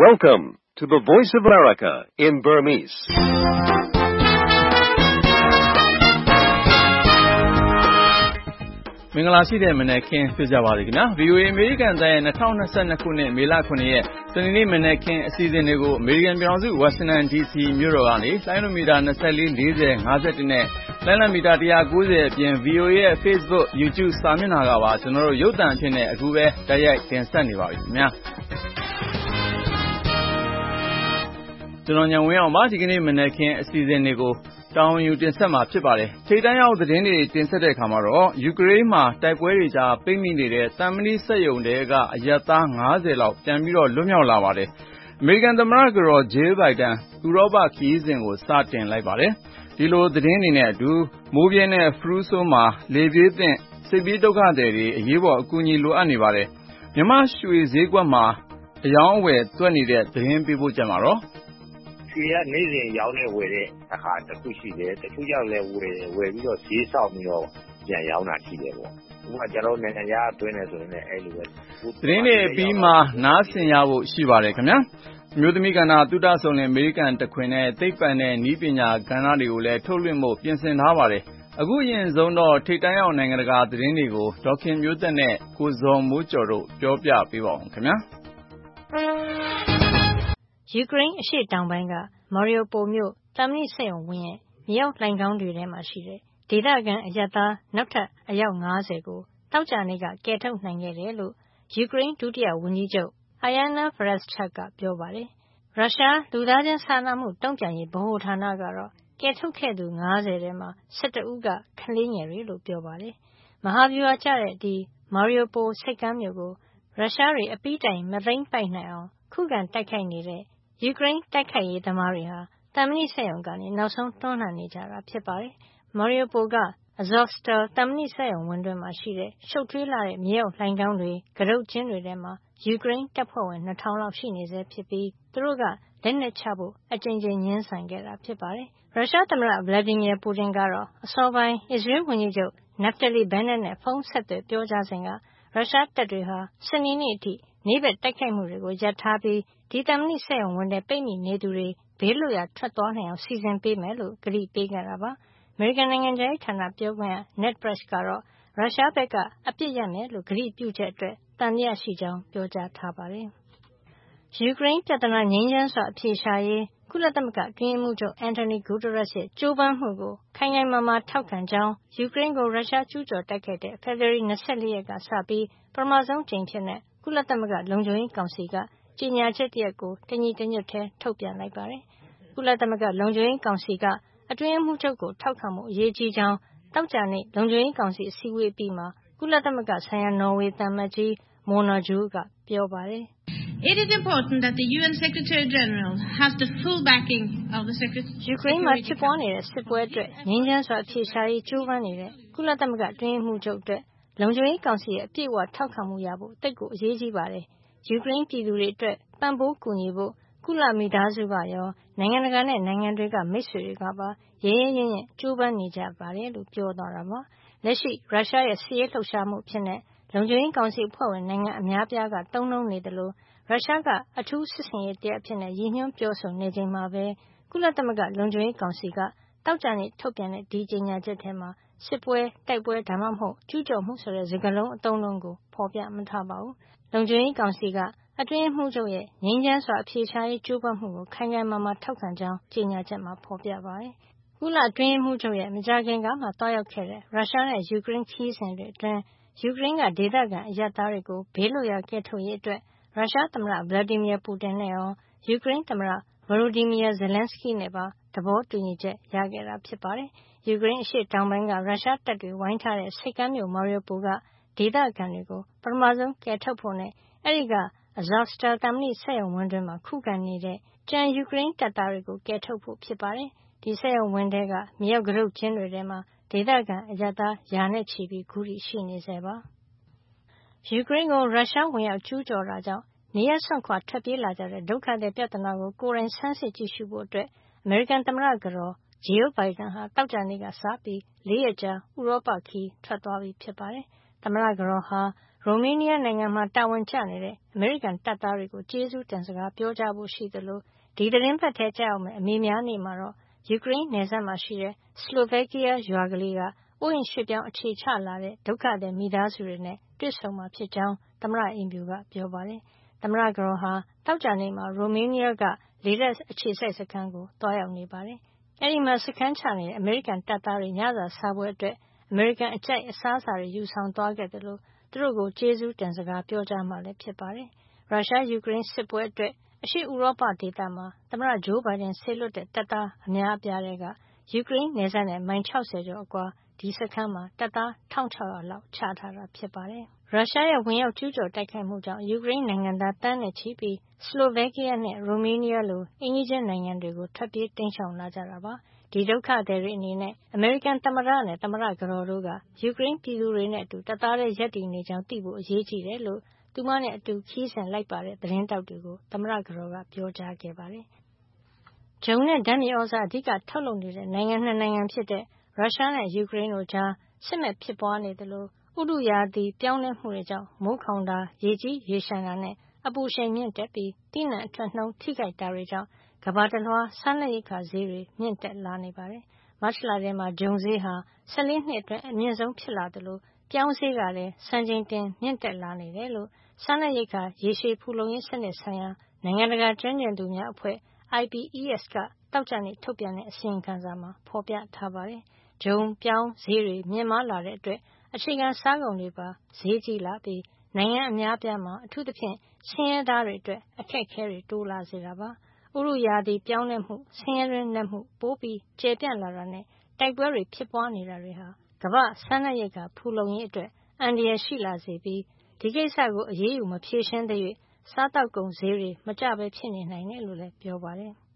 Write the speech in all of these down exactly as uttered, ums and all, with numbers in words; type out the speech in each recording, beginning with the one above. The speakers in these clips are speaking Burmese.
Welcome to the Voice of America in Burmese. ။မင်္ဂလာရှိတဲ့မနက်ခင်းဖြစ်ကြပါစေခင်ဗျာ။ ဗီအိုအေ အမေရိကန်အသံရဲ့၂၀၂၂ခုနှစ်မေလခုနှစ်ရက်စနေနေ့မနက်ခင်းအစီအစဉ်တွေကိုအမေရိကန်ပြည်ထောင်စုဝါရှင်တန်ဒီစီမြို့တော်ကနေလိုင်းနိုမီတာ၂၄ ၄၀ ၅၁နဲ့လိုင်းနိုမီတာ၁၉၀အပြင် ဗီအိုအေရဲ့ Facebook YouTube စာမျက်နှာကပါကျွန်တော်တို့ရုပ်သံအဖြစ်နဲ့အခုပဲတိုက်ရိုက်တင်ဆက်နေပါပြီခင်ဗျာ။ကျွန်တော်ညံဝင်းအောင်ပါဒီကနေ့မနက်ခင်းအစီအစဉ်တွေကိုတောင်းယူတင်ဆက်မှာဖြစ်ပါတယ်။ထိပ်တန်းရောက်သတင်းတွေတင်ဆက်တဲ့အခါမှာတော့ယူကရိန်းမှာတိုက်ပွဲတွေကြားပိတ်မိနေတဲ့တမ်မဏိစက်ရုံတွေကအရပ်သား၅၀လောက်ပြန်ပြီးတော့လွတ်မြောက်လာပါတယ်။အမေရိကန်သမ္မတကတော်ဂျေးဘိုင်ဒန်ဥရောပခရီးစဉ်ကိုစတင်လိုက်ပါတယ်။ဒီလိုသတင်းတွေနဲ့အတူမိုးပြင်းတဲ့ဖရူးဆိုးမှာလေပြေးသင့်စစ်ပြေးဒုက္ခသည်တွေအရေးပေါ်အကူအညီလိုအပ်နေပါတယ်။မြမရွှေဈေးကွက်မှာအယောင်းအဝယ်သွက်နေတဲ့သတင်းပေးပို့ချက်မှာတော့ရွှေကနေ့စဉ်ရောင်းနေဝယ်တဲ့အခါတစ်ခုရှိတယ်တချို့ကြောင့်လည်းဝယ်ဝယ်ပြီးတော့ဈေးဆောက်ပြီးတော့ပြန်ရောင်းတာရှိတယ်ပေါ့ဥပမာကျွန်တော်နိုင်ငံခြားအတွင်းနေဆိုရင်လည်းအဲ့လိုပဲသတင်းတွေအပြီးမှာနားဆင်ရဖို့ရှိပါတယ်ခင်ဗျာအမျိုးသမီးကဏ္ဍသုတဆုံလင်အမေရိကန်တခွင်နဲ့သိပ္ပံနဲ့နည်းပညာကဏ္ဍတွေကိုလည်းထုတ်လွှင့်ဖို့ပြင်ဆင်ထားပါတယ်အခုအရင်ဆုံးတော့ထိပ်တန်းရောက်နိုင်ငံတကာသတင်းတွေကိုဒေါခင်မျိုးသက်နဲ့ကိုဇော်မိုးကျော်တို့ပြောပြပေးပါဦးခင်ဗျာယူကရိန်းအရှေ့တောင်ပိုင်းကမော်ရီယိုပိုမြို့တမ်မဏိစက်ရုံဝင်းရဲ့မြေအောက်လှိုဏ်ခေါင်းတွေထဲမှာရှိတဲ့ဒေသခံအရပ်သားနောက်ထပ်အယောက်၅၀ကိုတောက်ကြနေ့ကကယ်ထုတ်နိုင်ခဲ့တယ်လို့ယူကရိန်းဒုတိယဝန်ကြီးချုပ်အိုင်ယာနာဗရက်စချတ်ကပြောပါတယ်။ရုရှားလူသားချင်းစာနာမှုတုံ့ပြန်ရေးဗဟိုဌာနကတော့ကယ်ထုတ်ခဲ့သူ၅၀ထဲမှာ၁၁ဦးကကလေးငယ်တွေလို့ပြောပါတယ်။မဟာဗျူဟာကျတဲ့ဒီမော်ရီယိုပိုစိတ်ကမ်းမြို့ကိုရုရှားတွေအပြီးတိုင်မသိမ်းပိုက်နိုင်အောင်ခုခံတိုက်ခိုက်နေတဲ့ယူကရိန်းတိုက်ခိုက်ရေးသမားတွေဟာတမ်မဏိစက်ရုံကနေနောက်ဆုံးတွန်းလှန်နေကြတာဖြစ်ပါတယ်။မော်ရီယိုပိုကအဇော့စတာတမ်မဏိစက်ရုံဝင်းတွင်းမှာရှိတဲ့ရှုပ်ထွေးလာတဲ့မြေအောက်လှိုဏ်ခေါင်းတွေကရုတ်ချင်းတွေထဲမှာယူကရိန်းတပ်ဖွဲ့ဝင်၂ထောင်လောက်ရှိနေဆဲဖြစ်ပြီးသူတို့ကလက်နက်ချဖို့အကြိမ်ကြိမ်ငင်းဆန်ခဲ့တာဖြစ်ပါတယ်။ရုရှားသမ္မတဗလာဒီမီယာပူတင်ကတော့အစောပိုင်းအစ္စရေးဝန်ကြီးချုပ်နက်ဖတလီဘန်နက်နဲ့ဖုန်းဆက်သွယ်ပြောကြားစဉ်ကရုရှားတပ်တွေဟာစနေနေ့အထိနေ့ဘက်တိုက်ခိုက်မှုတွေကိုရပ်ထားပြီးဒီတမ်မဏိစက်ရုံဝင်းထဲပိတ်မိနေသူတွေဘေးလွတ်ရာထွက်သွားနိုင်အောင်စီစဉ်ပေးမယ်လို့ကတိပေးခဲ့တာပါ။အမေရိကန်နိုင်ငံခြားရေးဌာနပြောခွင့်ရ Ned Price ကတော့ရုရှားဘက်ကအပြစ်ရမယ်လို့ကတိပြုချက်အတွက်သံသယရှိကြောင်းပြောကြားထားပါတယ်။ယူကရိန်းပြဿနာငြိမ်းချမ်းစွာအဖြေရှာရေးကုလသမဂ္ဂအတွင်းရေးမှူးချုပ်အန်တိုနီဂူတာရက်စ်ရဲ့ကြိုးပမ်းမှုကိုခိုင်ခိုင်မာမာထောက်ခံကြောင်းယူကရိန်းကိုရုရှားကျူးကျော်တိုက်ခိုက်တဲ့ဖေဖေါ်ဝါရီ၂၄ရက်ကစပြီးပထမဆုံးကြိမ်ဖြစ်တဲ့ကုလသမဂ္ဂလုံခြုံရေးကောင်စီကကြေညာချက်တရပ်ကိုတညီတညွတ်ထဲထုတ်ပြန်လိုက်ပါတယ်။ကုလသမဂ္ဂလုံခြုံရေးကောင်စီကအတွင်းရေးမှူးချုပ်ကိုထောက်ခံမှုအရေးကြီးကြောင်းတောက်ကြနေ့လုံခြုံရေးကောင်စီအစည်းအဝေးအပြီးမှာကုလသမဂ္ဂဆိုင်ရာနော်ဝေသံအမတ်ကြီးမိုနာဂျူးကပြောပါတယ်။ It is important that the U N Secretary General has the full backing of the Secretary ယူကရိန်းမှာဖြစ်ပွားနေတဲ့စစ်ပွဲအတွက်ငြိမ်းချမ်းစွာအဖြေရှာရေးကြိုးပမ်းနေတဲ့ကုလသမဂ္ဂအတွင်းရေးမှူးချုပ်အတွက်လုံခြုံရေးကောင်စီရဲ့အပြည့်အဝထောက်ခံမှုရဖို့တိတ်ကိုအရေးကြီးပါတယ်။ယူကရိန်းပြည်သူတွေအတွက်ပံ့ပိုးကူညီဖို့ကုလမိသားစုကရောနိုင်ငံတကာနဲ့နိုင်ငံတွေကမိတ်ဆွေတွေကပါရဲရဲရင့်ရင့်ကြိုးပမ်းနေကြပါတယ်လို့ပြောသွားတာပါ။လက်ရှိရုရှားရဲ့စစ်ရေးလှုပ်ရှားမှုဖြစ်တဲ့လုံခြုံရေးကောင်စီအဖွဲ့ဝင်နိုင်ငံအများပြားကတုံ့နှုံနေတယ်လို့ရုရှားကအထူးစစ်ဆင်ရေးတရားဖြစ်တဲ့ရည်ညွှန်းပြောဆိုနေချိန်မှာပဲကုလသမဂ္ဂလုံခြုံရေးကောင်စီကတောက်ကြနေထုတ်ပြန်တဲ့ဒီကြေညာချက်ထဲမှာစစ်ပွဲတိုက်ပွဲဒါမှမဟုတ်ကျူးကျော်မှုဆိုတဲ့စကားလုံးအသုံးလုံးကိုဖော်ပြမထားပါဘူး။လုံခြုံရေးကောင်စီကအတွင်းမှုချုပ်ရဲ့ငြိမ်းချမ်းစွာအဖြေရှာရေးကြိုးပမ်းမှုကိုခိုင်ခိုင်မာမာထောက်ခံကြောင်းကြေညာချက်မှာဖော်ပြပါတယ်။ကုလအတွင်းမှုချုပ်ရဲ့မကြာခင်ကမှတွားရောက်ခဲ့တဲ့ရုရှားနဲ့ယူကရိန်းခရီးစဉ်တွေအတွင်းယူကရိန်းကဒေသခံအရပ်သားတွေကိုဘေးလွတ်ရာကယ်ထုတ်ရေးအတွက်ရုရှားသမ္မတဗလာဒီမီယာပူတင်နဲ့ရောယူကရိန်းသမ္မတဗလိုဒီမီယာဇယ်လန်စကီနဲ့ပါသဘောတူညီချက်ရခဲ့တာဖြစ်ပါတယ်။ယူကရိန်းအရှေ့တောင်ပိုင်းကရုရှားတပ်တွေဝိုင်းထားတဲ့စိတ်ကမ်းမြို့မော်ရီယိုပိုကဒေသခံတွေကိုပထမဆုံးကယ်ထုတ်ဖို့နဲ့အဲဒီကအဇော့စတာတမ်မဏိစက်ရုံဝင်းတွင်းမှာခုခံနေတဲ့ကျန်ယူကရိန်းတပ်သားတွေကိုကယ်ထုတ်ဖို့ဖြစ်ပါတယ်။ဒီစက်ရုံဝင်းထဲကမြေအောက်ကရုတ်ချင်းတွေထဲမှာဒေသခံအရပ်သားရာနဲ့ချီပြီးခုထိရှိနေဆဲပါ။ယူကရိန်းကိုရုရှားဝင်ရောက်ကျူးကျော်တာကြောင့်နေရပ်စွန့်ခွာထွက်ပြေးလာကြတဲ့ဒုက္ခသည်ပြဿနာကိုကိုယ်တိုင်ဆန်းစစ်ကြည့်ရှုဖို့အတွက်အမေရိကန်သမ္မတကတော်ဂျီအိုဘိုင်ဒန်ဟာတောက်ကြနေ့ကစပြီးလေးရက်ကြာဥရောပခီးထွက်သွားပြီဖြစ်ပါတယ်။သမ္မတကတော်ဟာရိုမေးနီးယားနိုင်ငံမှာတာဝန်ကျနေတဲ့အမေရိကန်တပ်သားတွေကိုကျေးဇူးတင်စကားပြောကြားဖို့ရှိသလိုဒီသတင်းပတ်ထဲကျရောက်မယ့်အမေများနေ့မှာတော့ယူကရိန်းနယ်စပ်မှာရှိတဲ့စလိုဗက်ကီးယားရွာကလေးကအိုးအိမ်ရွှေ့ပြောင်းအခြေချလာတဲ့ဒုက္ခသည်မိသားစုတွေနဲ့တွေ့ဆုံမှာဖြစ်ကြောင်းသမ္မတအိမ်ဖြူကပြောပါတယ်။သမ္မတကတော်ဟာသောကြာနေ့မှာရိုမေးနီးယားကလေတပ်အခြေစိုက်စခန်းကိုတွားရောက်နေပါတယ်။အဲဒီမှာစခန်းချနေတဲ့အမေရိကန်တပ်သားတွေညစာစားပွဲအတွက်အမေရိကန်အကြိုက်အစားအစာတွေယူဆောင်သွားခဲ့တယ်လို့သူတို့ကိုကျေးဇူးတင်စကားပြောကြားမှလည်းဖြစ်ပါတယ်။ရုရှားယူကရိန်းစစ်ပွဲအတွက်အရှေ့ဥရောပဒေသမှာသမ္မတဂျိုးဘိုင်ဒန်ဆေလွတ်တဲ့တပ်သားအများအပြားတွေကယူကရိန်းနယ်စပ်နဲ့မိုင်၆၀ကျော်အကွာဒီစခန်းမှာတပ်သား၁၆၀၀လောက်ချထားတာဖြစ်ပါတယ်။ရုရှားရဲ့ဝင်ရောက်ကျူးကျော်တိုက်ခိုက်မှုကြောင့်ယူကရိန်းနိုင်ငံသားတန်းနဲ့ချီပြီးစလိုဗက်ကီးယားနဲ့ရိုမေးနီးယားလိုအိမ်နီးချင်းနိုင်ငံတွေကိုထွက်ပြေးတိမ်းရှောင်လာကြတာပါ။ဒီဒုက္ခသည်တွေအနေနဲ့အမေရိကန်သမ္မတနဲ့သမ္မတကတော်တို့ကယူကရိန်းပြည်သူတွေနဲ့အတူတပ်သားတွေရပ်တည်နေကြောင်းသိဖို့အရေးကြီးတယ်လို့သူမနဲ့အတူခီးစဉ်လိုက်ပါတဲ့သတင်းတောက်တွေကိုသမ္မတကတော်ကပြောကြားခဲ့ပါတယ်။ဂျုံနဲ့ဓာတ်မြေဩဇာအဓိကထုတ်လုပ်နေတဲ့နိုင်ငံနှစ်နိုင်ငံဖြစ်တဲ့ရုရှားနဲ့ယူကရိန်းတို့ကြားစစ်မက်ဖြစ်ပွားနေသလိုဥတုရာသီပြောင်းလဲမှုတွေကြောင့်မိုးခေါင်တာရေကြီးရေလျှံတာနဲ့အပူရှိန်မြင့်တက်ပြီးသီးနှံအထွက်နှုန်းထိခိုက်တာတွေကြောင့်ကမ္ဘာတလွှားစားနပ်ရိက္ခာဈေးတွေမြင့်တက်လာနေပါတယ်။မတ်လထဲမှာဂျုံဈေးဟာ၁၄နှစ်အတွင်းအမြင့်ဆုံးဖြစ်လာသလိုပြောင်းဈေးကလည်းစံချိန်တင်မြင့်တက်လာနေတယ်လို့စားနပ်ရိက္ခာရေရှည်ဖူလုံရေးစနစ်ဆိုင်ရာနိုင်ငံတကာကျွမ်းကျင်သူများအဖွဲ့ I P E S ကသောကြာနေ့ထုတ်ပြန်တဲ့အစီရင်ခံစာမှာဖော်ပြထားပါတယ်။ဂျုံပြောင်းဈေးတွေမြင့်မားလာတဲ့အတွက်အခြေခံစားကုန်တွေပါဈေးကြီးလာပြီးနိုင်ငံအများပြားမှာအထူးသဖြင့်ဆင်းရဲသားတွေအတွက်အခက်အခဲတွေတိုးလာစေတာပါ။ဥတုရာသီပြောင်းလဲမှုဆင်းရဲတွင်းနက်မှုပိုပြီးကျယ်ပြန့်လာတာနဲ့တိုက်ပွဲတွေဖြစ်ပွားနေတာတွေဟာကမ္ဘာစားနပ်ရိက္ခာဖူလုံရေးအတွက်အန္တရာယ်ရှိလာစေပြီးဒီကိစ္စကိုအရေးယူမဖြေရှင်းသေး၍စားတောက်ကုန်ဈေးတွေမကျဘဲဖြစ်နေနိုင်တယ်လို့လည်းပြောပါတယ်။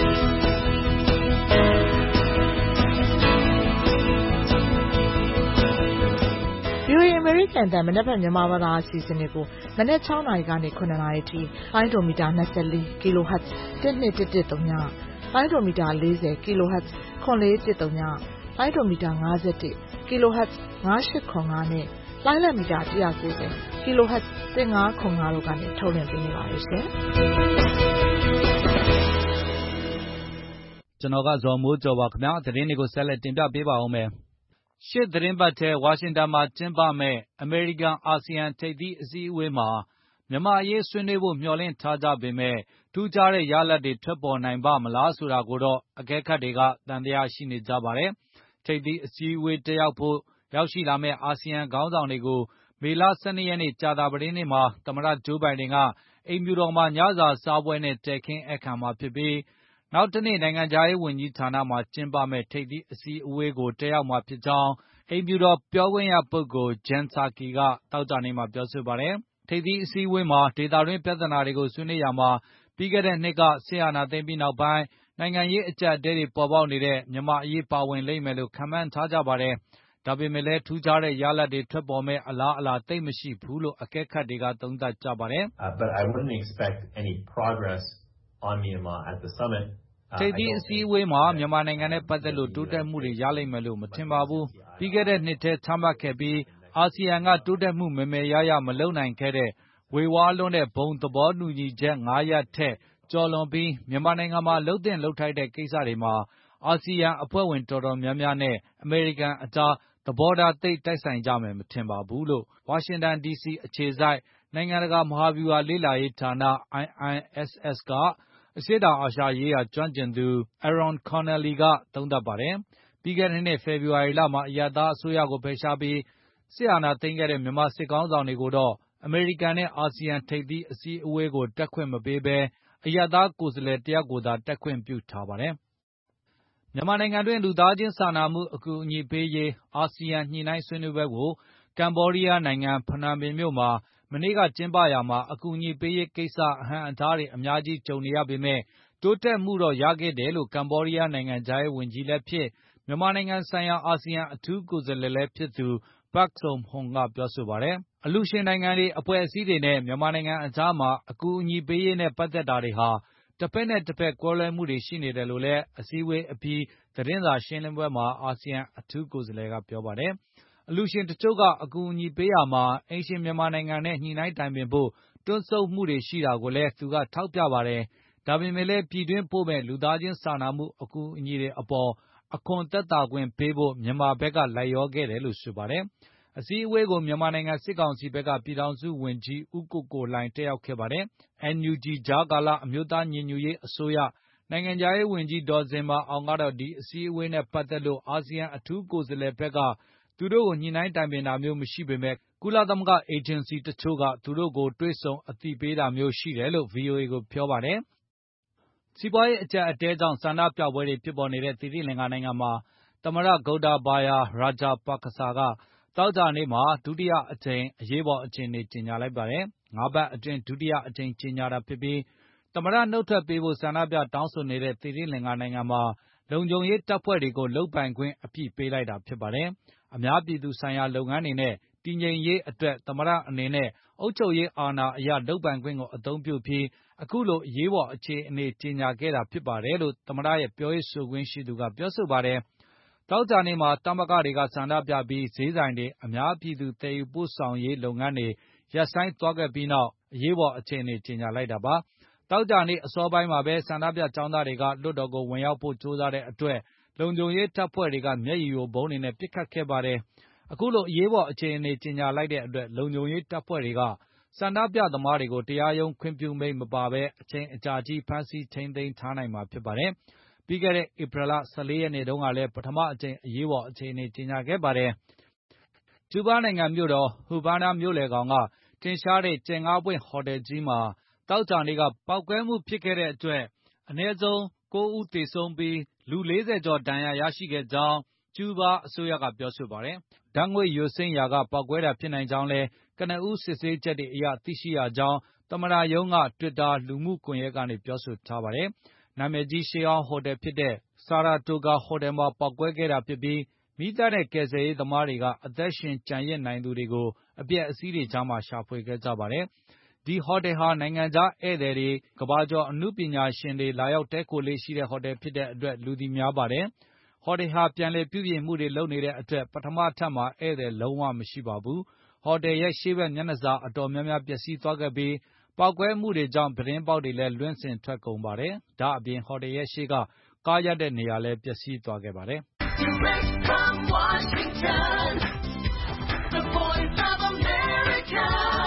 V O A အမေရိကန်အသံမနက်ဖြန်မြန်မာဘာသာအစီအစဉ်တွေကိုမနက်၆နာရီကနေ၇နာရီထိလိုင်းဒိုမီတာ၂၄ kHz တစ်နှစ်တစ်တစ်သုံးညလိုင်းဒိုမီတာ၄၀ kHz ခွန်လေးတစ်သုံးညလိုင်းဒိုမီတာ၅၁ kHz ၅၈ခွန်၅နဲ့လိုင်းလက်မီတာ၁၉၀ kHz ၁၅ခွန်၅တို့ကနေထုတ်လွှင့်ပေးနေပါတယ်ရှင်။ကျွန်တော်ကဇော်မိုးကျော်ပါခင်ဗျာသတင်းတွေကိုဆက်လက်တင်ပြပေးပါဦးမယ်။ရှေ့သတင်းပတ်ထဲဝါရှင်တန်မှာကျင်းပမဲ့အမေရိကန်အာဆီယံထိပ်သီးအစည်းအဝေးမှာမြန်မာအရေးဆွေးနွေးဖို့မျှော်လင့်ထားကြပေမဲ့ထူးခြားတဲ့ရလဒ်တွေထွက်ပေါ်နိုင်ပါ့မလားဆိုတာကိုတော့အကဲခတ်တွေကသံသယရှိနေကြပါတယ်။ထိပ်သီးအစည်းအဝေးတက်ရောက်ဖို့ရောက်ရှိလာမဲ့အာဆီယံခေါင်းဆောင်တွေကိုမေလ၁၂ရက်နေ့ကြာသပတေးနေ့မှာသမ္မတဂျိုးဘိုင်ဒန်ကအိမ်ဖြူတော်မှာညစာစားပွဲနဲ့တည်ခင်းဧည့်ခံမှာဖြစ်ပြီးနောက်တနေ့နိုင်ငံခြားရေးဝန်ကြီးဌာနမှာကျင်းပမဲ့ထိပ်သီးအစည်းအဝေးကိုတက်ရောက်မှာဖြစ်ကြောင်းအိမ်ဖြူတော်ပြောခွင့်ရပုဂ္ဂိုလ် Jen Psaki ကသောကြာနေ့မှာပြောဆိုပါတယ်။ထိပ်သီးအစည်းအဝေးမှာဒေသတွင်းပြဿနာတွေကိုဆွေးနွေးရာမှာပြီးခဲ့တဲ့နှစ်ကစစ်အာဏာသိမ်းပြီးနောက်ပိုင်းနိုင်ငံရေးအကျပ်အတည်းတွေပေါ်ပေါက်နေတဲ့မြန်မာအရေးပါဝင်လိမ့်မယ်လို့ခန့်မှန်းထားကြပါတယ်။ဒါပေမဲ့လည်းထူးခြားတဲ့ရလဒ်တွေထွက်ပေါ်မဲ့အလားအလာသိပ်မရှိဘူးလို့အကဲခတ်တွေကသုံးသပ်ကြပါတယ်။ Uh, but I wouldn't expect any progress on Myanmar at the summit. ထိပ်သီးအစည်းအဝေးမှာမြန်မာနိုင်ငံနဲ့ပတ်သက်လို့တိုးတက်မှုတွေရလိမ့်မယ်လို့မထင်ပါဘူး။ပြီးခဲ့တဲ့နှစ်ထဲချမှတ်ခဲ့ပြီးအာဆီယံကတိုးတက်မှုမယ်မယ်ရရမလုပ်နိုင်ခဲ့တဲ့ဝေဝါးလွန်းတဲ့ဘုံသဘောတူညီချက်၅ရပ်ထက်ကျော်လွန်ပြီးမြန်မာနိုင်ငံမှာလှုပ်သင့်လှုပ်ထိုက်တဲ့ကိစ္စတွေမှာအာဆီယံအဖွဲ့ဝင်တော်တော်များများနဲ့အမေရိကန်အကြားသဘောထားသိပ်တိုက်ဆိုင်ကြမယ်မထင်ပါဘူးလို့ဝါရှင်တန်ဒီစီအခြေစိုက်နိုင်ငံတကာမဟာဗျူဟာလေ့လာရေးဌာန I I S S ကအရှေ့တောင်အာရှရေးရာကျွမ်းကျင်သူ Arron Connelly ကသုံးသပ်ပါတယ်။ပြီးခဲ့တဲ့နှစ်ဖေဖော်ဝါရီလမှာအရပ်သားအစိုးရကိုဖယ်ရှားပြီးစစ်အာဏာသိမ်းခဲ့တဲ့မြန်မာစစ်ခေါင်းဆောင်တွေကိုတော့အမေရိကန်နဲ့အာဆီယံထိပ်သီးအစည်းအဝေးကိုတက်ခွင့်မပေးဘဲအရပ်သားကိုယ်စားလှယ်တယောက်ကိုသာတက်ခွင့်ပြုထားပါတယ်။မြန်မာနိုင်ငံတွင်းလူသားချင်းစာနာမှုအကူအညီပေးရေးအာဆီယံညှိနှိုင်းဆွေးနွေးပွဲကိုကမ္ဘောဒီးယားနိုင်ငံဖနွမ်ပင်မြို့မှာမနေ့ကကျင်းပရာမှာအကူအညီပေးရေးကိစ္စအဟန့်အတားတွေအများကြီးကြုံနေရပေမဲ့တိုးတက်မှုတော့ရခဲ့တယ်လို့ကမ္ဘောဒီးယားနိုင်ငံခြားရေးဝန်ကြီးလည်းဖြစ်မြန်မာနိုင်ငံဆိုင်ရာအာဆီယံအထူးကိုယ်စားလှယ်လည်းဖြစ်သူ Prak Sokhonn ကပြောဆိုပါတယ်။အလှူရှင်နိုင်ငံတွေအဖွဲ့အစည်းတွေနဲ့မြန်မာနိုင်ငံအကြားမှာအကူအညီပေးရေးနဲ့ပတ်သက်တာတွေဟာတစ်ဖက်နဲ့တစ်ဖက်ကွဲလွဲမှုတွေရှိနေတယ်လို့လည်းအစည်းအဝေးအပြီးသတင်းစာရှင်းလင်းပွဲမှာအာဆီယံအထူးကိုယ်စားလှယ်ကပြောပါတယ်။အလူရှင်တချို့ကအကူအညီပေးရာမှာအိမ်ရှင်မြန်မာနိုင်ငံနဲ့ညှိနှိုင်းတိုင်ပင်ဖို့တွန့်ဆုတ်မှုတွေရှိတာကိုလည်းသူကထောက်ပြပါတယ်။ဒါပေမဲ့လည်းပြည်တွင်းပို့မဲ့လူသားချင်းစာနာမှုအကူအညီတွေအပေါ်အခွန်သက်သာခွင့်ပေးဖို့မြန်မာဘက်ကလိုက်လျောခဲ့တယ်လို့ဆိုပါတယ်။အစည်းအဝေးကိုမြန်မာနိုင်ငံစစ်ကောင်စီဘက်ကပြည်ထောင်စုဝန်ကြီးဦးကိုကိုလှိုင်တက်ရောက်ခဲ့ပါတယ်။ အန်ယူဂျီကြားကာလအမျိုးသားညီညွတ်ရေးအစိုးရနိုင်ငံခြားရေးဝန်ကြီးဒေါ်ဇင်မာအောင်ကတော့ဒီအစည်းအဝေးနဲ့ပတ်သက်လို့အာဆီယံအထူးကိုယ်စားလှယ်ဘက်ကသူတို့ကိုညှိနှိုင်းတိုင်ပင်တာမျိုးမရှိပေမဲ့ကုလသမဂ္ဂအေဂျင်စီတချို့ကသူတို့ကိုတွေ့ဆုံအသိပေးတာမျိုးရှိတယ်လို့ ဗွီအိုအေကိုပြောပါတယ်။စီးပွားရေးအကျပ်အတည်းကြောင့်ဆန္ဒပြပွဲတွေဖြစ်ပေါ်နေတဲ့သီရိလင်္ကာနိုင်ငံမှာသမ္မတဂုဒ္ဒဘာယာရာဂျာပါကစာကသောကြာနေ့မှာဒုတိယအကြိမ်အရေးပေါ်အခြေအနေကြေညာလိုက်ပါတယ်။ငါးပတ်အတွင်းဒုတိယအကြိမ်ကြေညာတာဖြစ်ပြီးသမ္မတနှုတ်ထွက်ပေးဖို့ဆန္ဒပြတောင်းဆိုနေတဲ့သီရိလင်္ကာနိုင်ငံမှာလုံခြုံရေးတပ်ဖွဲ့တွေကိုလုပ်ပိုင်ခွင့်အပြည့်ပေးလိုက်တာဖြစ်ပါတယ်။အများပြည်သူဆိုင်ရာလုပ်ငန်းတွေနဲ့တည်ငြိမ်ရေးအတွက်သမ္မတအနေနဲ့အုပ်ချုပ်ရေးအာဏာအရလုပ်ပိုင်ခွင့်ကိုအသုံးပြုပြီးအခုလိုအရေးပေါ်အခြေအနေကြေညာခဲ့တာဖြစ်ပါတယ်လို့သမ္မတရဲ့ပြောရေးဆိုခွင့်ရှိသူကပြောဆိုပါတယ်။သောကြာနေ့မှာသမဂ္ဂတွေကဆန္ဒပြပြီးဈေးဆိုင်တွေအများပြည်သူတည်ယူပို့ဆောင်ရေးလုပ်ငန်းတွေရပ်ဆိုင်းသွားခဲ့ပြီးနောက်အရေးပေါ်အခြေအနေကြေညာလိုက်တာပါ။သောကြာနေ့အစောပိုင်းမှာပဲဆန္ဒပြကျောင်းသားတွေကလွှတ်တော်ကိုဝင်ရောက်ဖို့ကြိုးစားတဲ့အတွက်လုံခြုံရေးတပ်ဖွဲ့တွေကမျက်ရည်ယိုဗုံးတွေနဲ့ပစ်ခတ်ခဲ့ပါတယ်။အခုလိုအရေးပေါ်အခြေအနေကြေညာလိုက်တဲ့အတွက်လုံခြုံရေးတပ်ဖွဲ့တွေကဆန္ဒပြသမားတွေကိုတရားရုံးခွင့်ပြုမိန့်မပါဘဲအချိန်အကြာကြီးဖမ်းဆီးထိန်းသိမ်းထားနိုင်မှာဖြစ်ပါတယ်။ပြီးခဲ့တဲ့ဧပြီလဆယ်လေးရက်နေ့တုန်းကလည်းပထမအကြိမ်အရေးပေါ်အခြေအနေကြေညာခဲ့ပါတယ်။ကျူးဘားနိုင်ငံမြို့တော်ဟူဗားနားမြို့လယ်ကောင်ကထင်ရှားတဲ့ကြယ်ငါးပွင့်ဟိုတယ်ကြီးမှာသောကြာနေ့ကပေါက်ကွဲမှုဖြစ်ခဲ့တဲ့အတွက်အနည်းဆုံးကိုးဦးသေဆုံးပြီးလူလေးဆယ်ကျော်ဒဏ်ရာရရှိခဲ့ကြောင်းကျူးဘားအစိုးရကပြောဆိုပါတယ်။ဓာတ်ငွေ့ယိုစိမ့်ရာကပေါက်ကွဲတာဖြစ်နိုင်ကြောင်းလည်းကနဦးစစ်ဆေးချက်တွေအရသိရှိရကြောင်းသမ္မတရုံးကတွစ်တာလူမှုကွန်ရက်ကနေပြောဆိုထားပါတယ်။နာမည်ကြီးရှေးဟောင်းဟိုတယ်ဖြစ်တဲ့ဆာရာတိုဂါဟိုတယ်မှာပေါက်ကွဲခဲ့တာဖြစ်ပြီးမီးသတ်နဲ့ကယ်ဆယ်ရေးသမားတွေကအသက်ရှင်ကျန်ရစ်နိုင်သူတွေကိုအပျက်အစီးတွေကြားမှာရှာဖွေခဲ့ကြပါတယ်။ဒီဟိုတယ်ဟာနိုင်ငံခြားဧည့်သည်တွေကမ္ဘာကျော်အနုပညာရှင်တွေလာရောက်တည်းခိုလေ့ရှိတဲ့ဟိုတယ်ဖြစ်တဲ့အတွက်လူသိများပါတယ်။ဟိုတယ်ဟာပြန်လည်ပြုပြင်မှုတွေလုပ်နေတဲ့အတွက်ပထမထပ်မှာဧည့်သည်လုံးဝမရှိပါဘူး။ဟိုတယ်ရဲ့ရှေ့ဘက်မျက်နှာစာအတော်များများပျက်စီးသွားခဲ့ပြီးပေါက်ကွဲမှုတွေကြောင့်ပြတင်းပေါက်တွေလည်းလွင့်စင်ထွက်ကုန်ပါတယ်။ဒါ့အပြင်ဟိုတယ်ရဲ့ရှေ့ကကားရပ်တဲ့နေရာလည်းပျက်စီးသွားခဲ့ပါတယ်။ From Washington, the voice of America,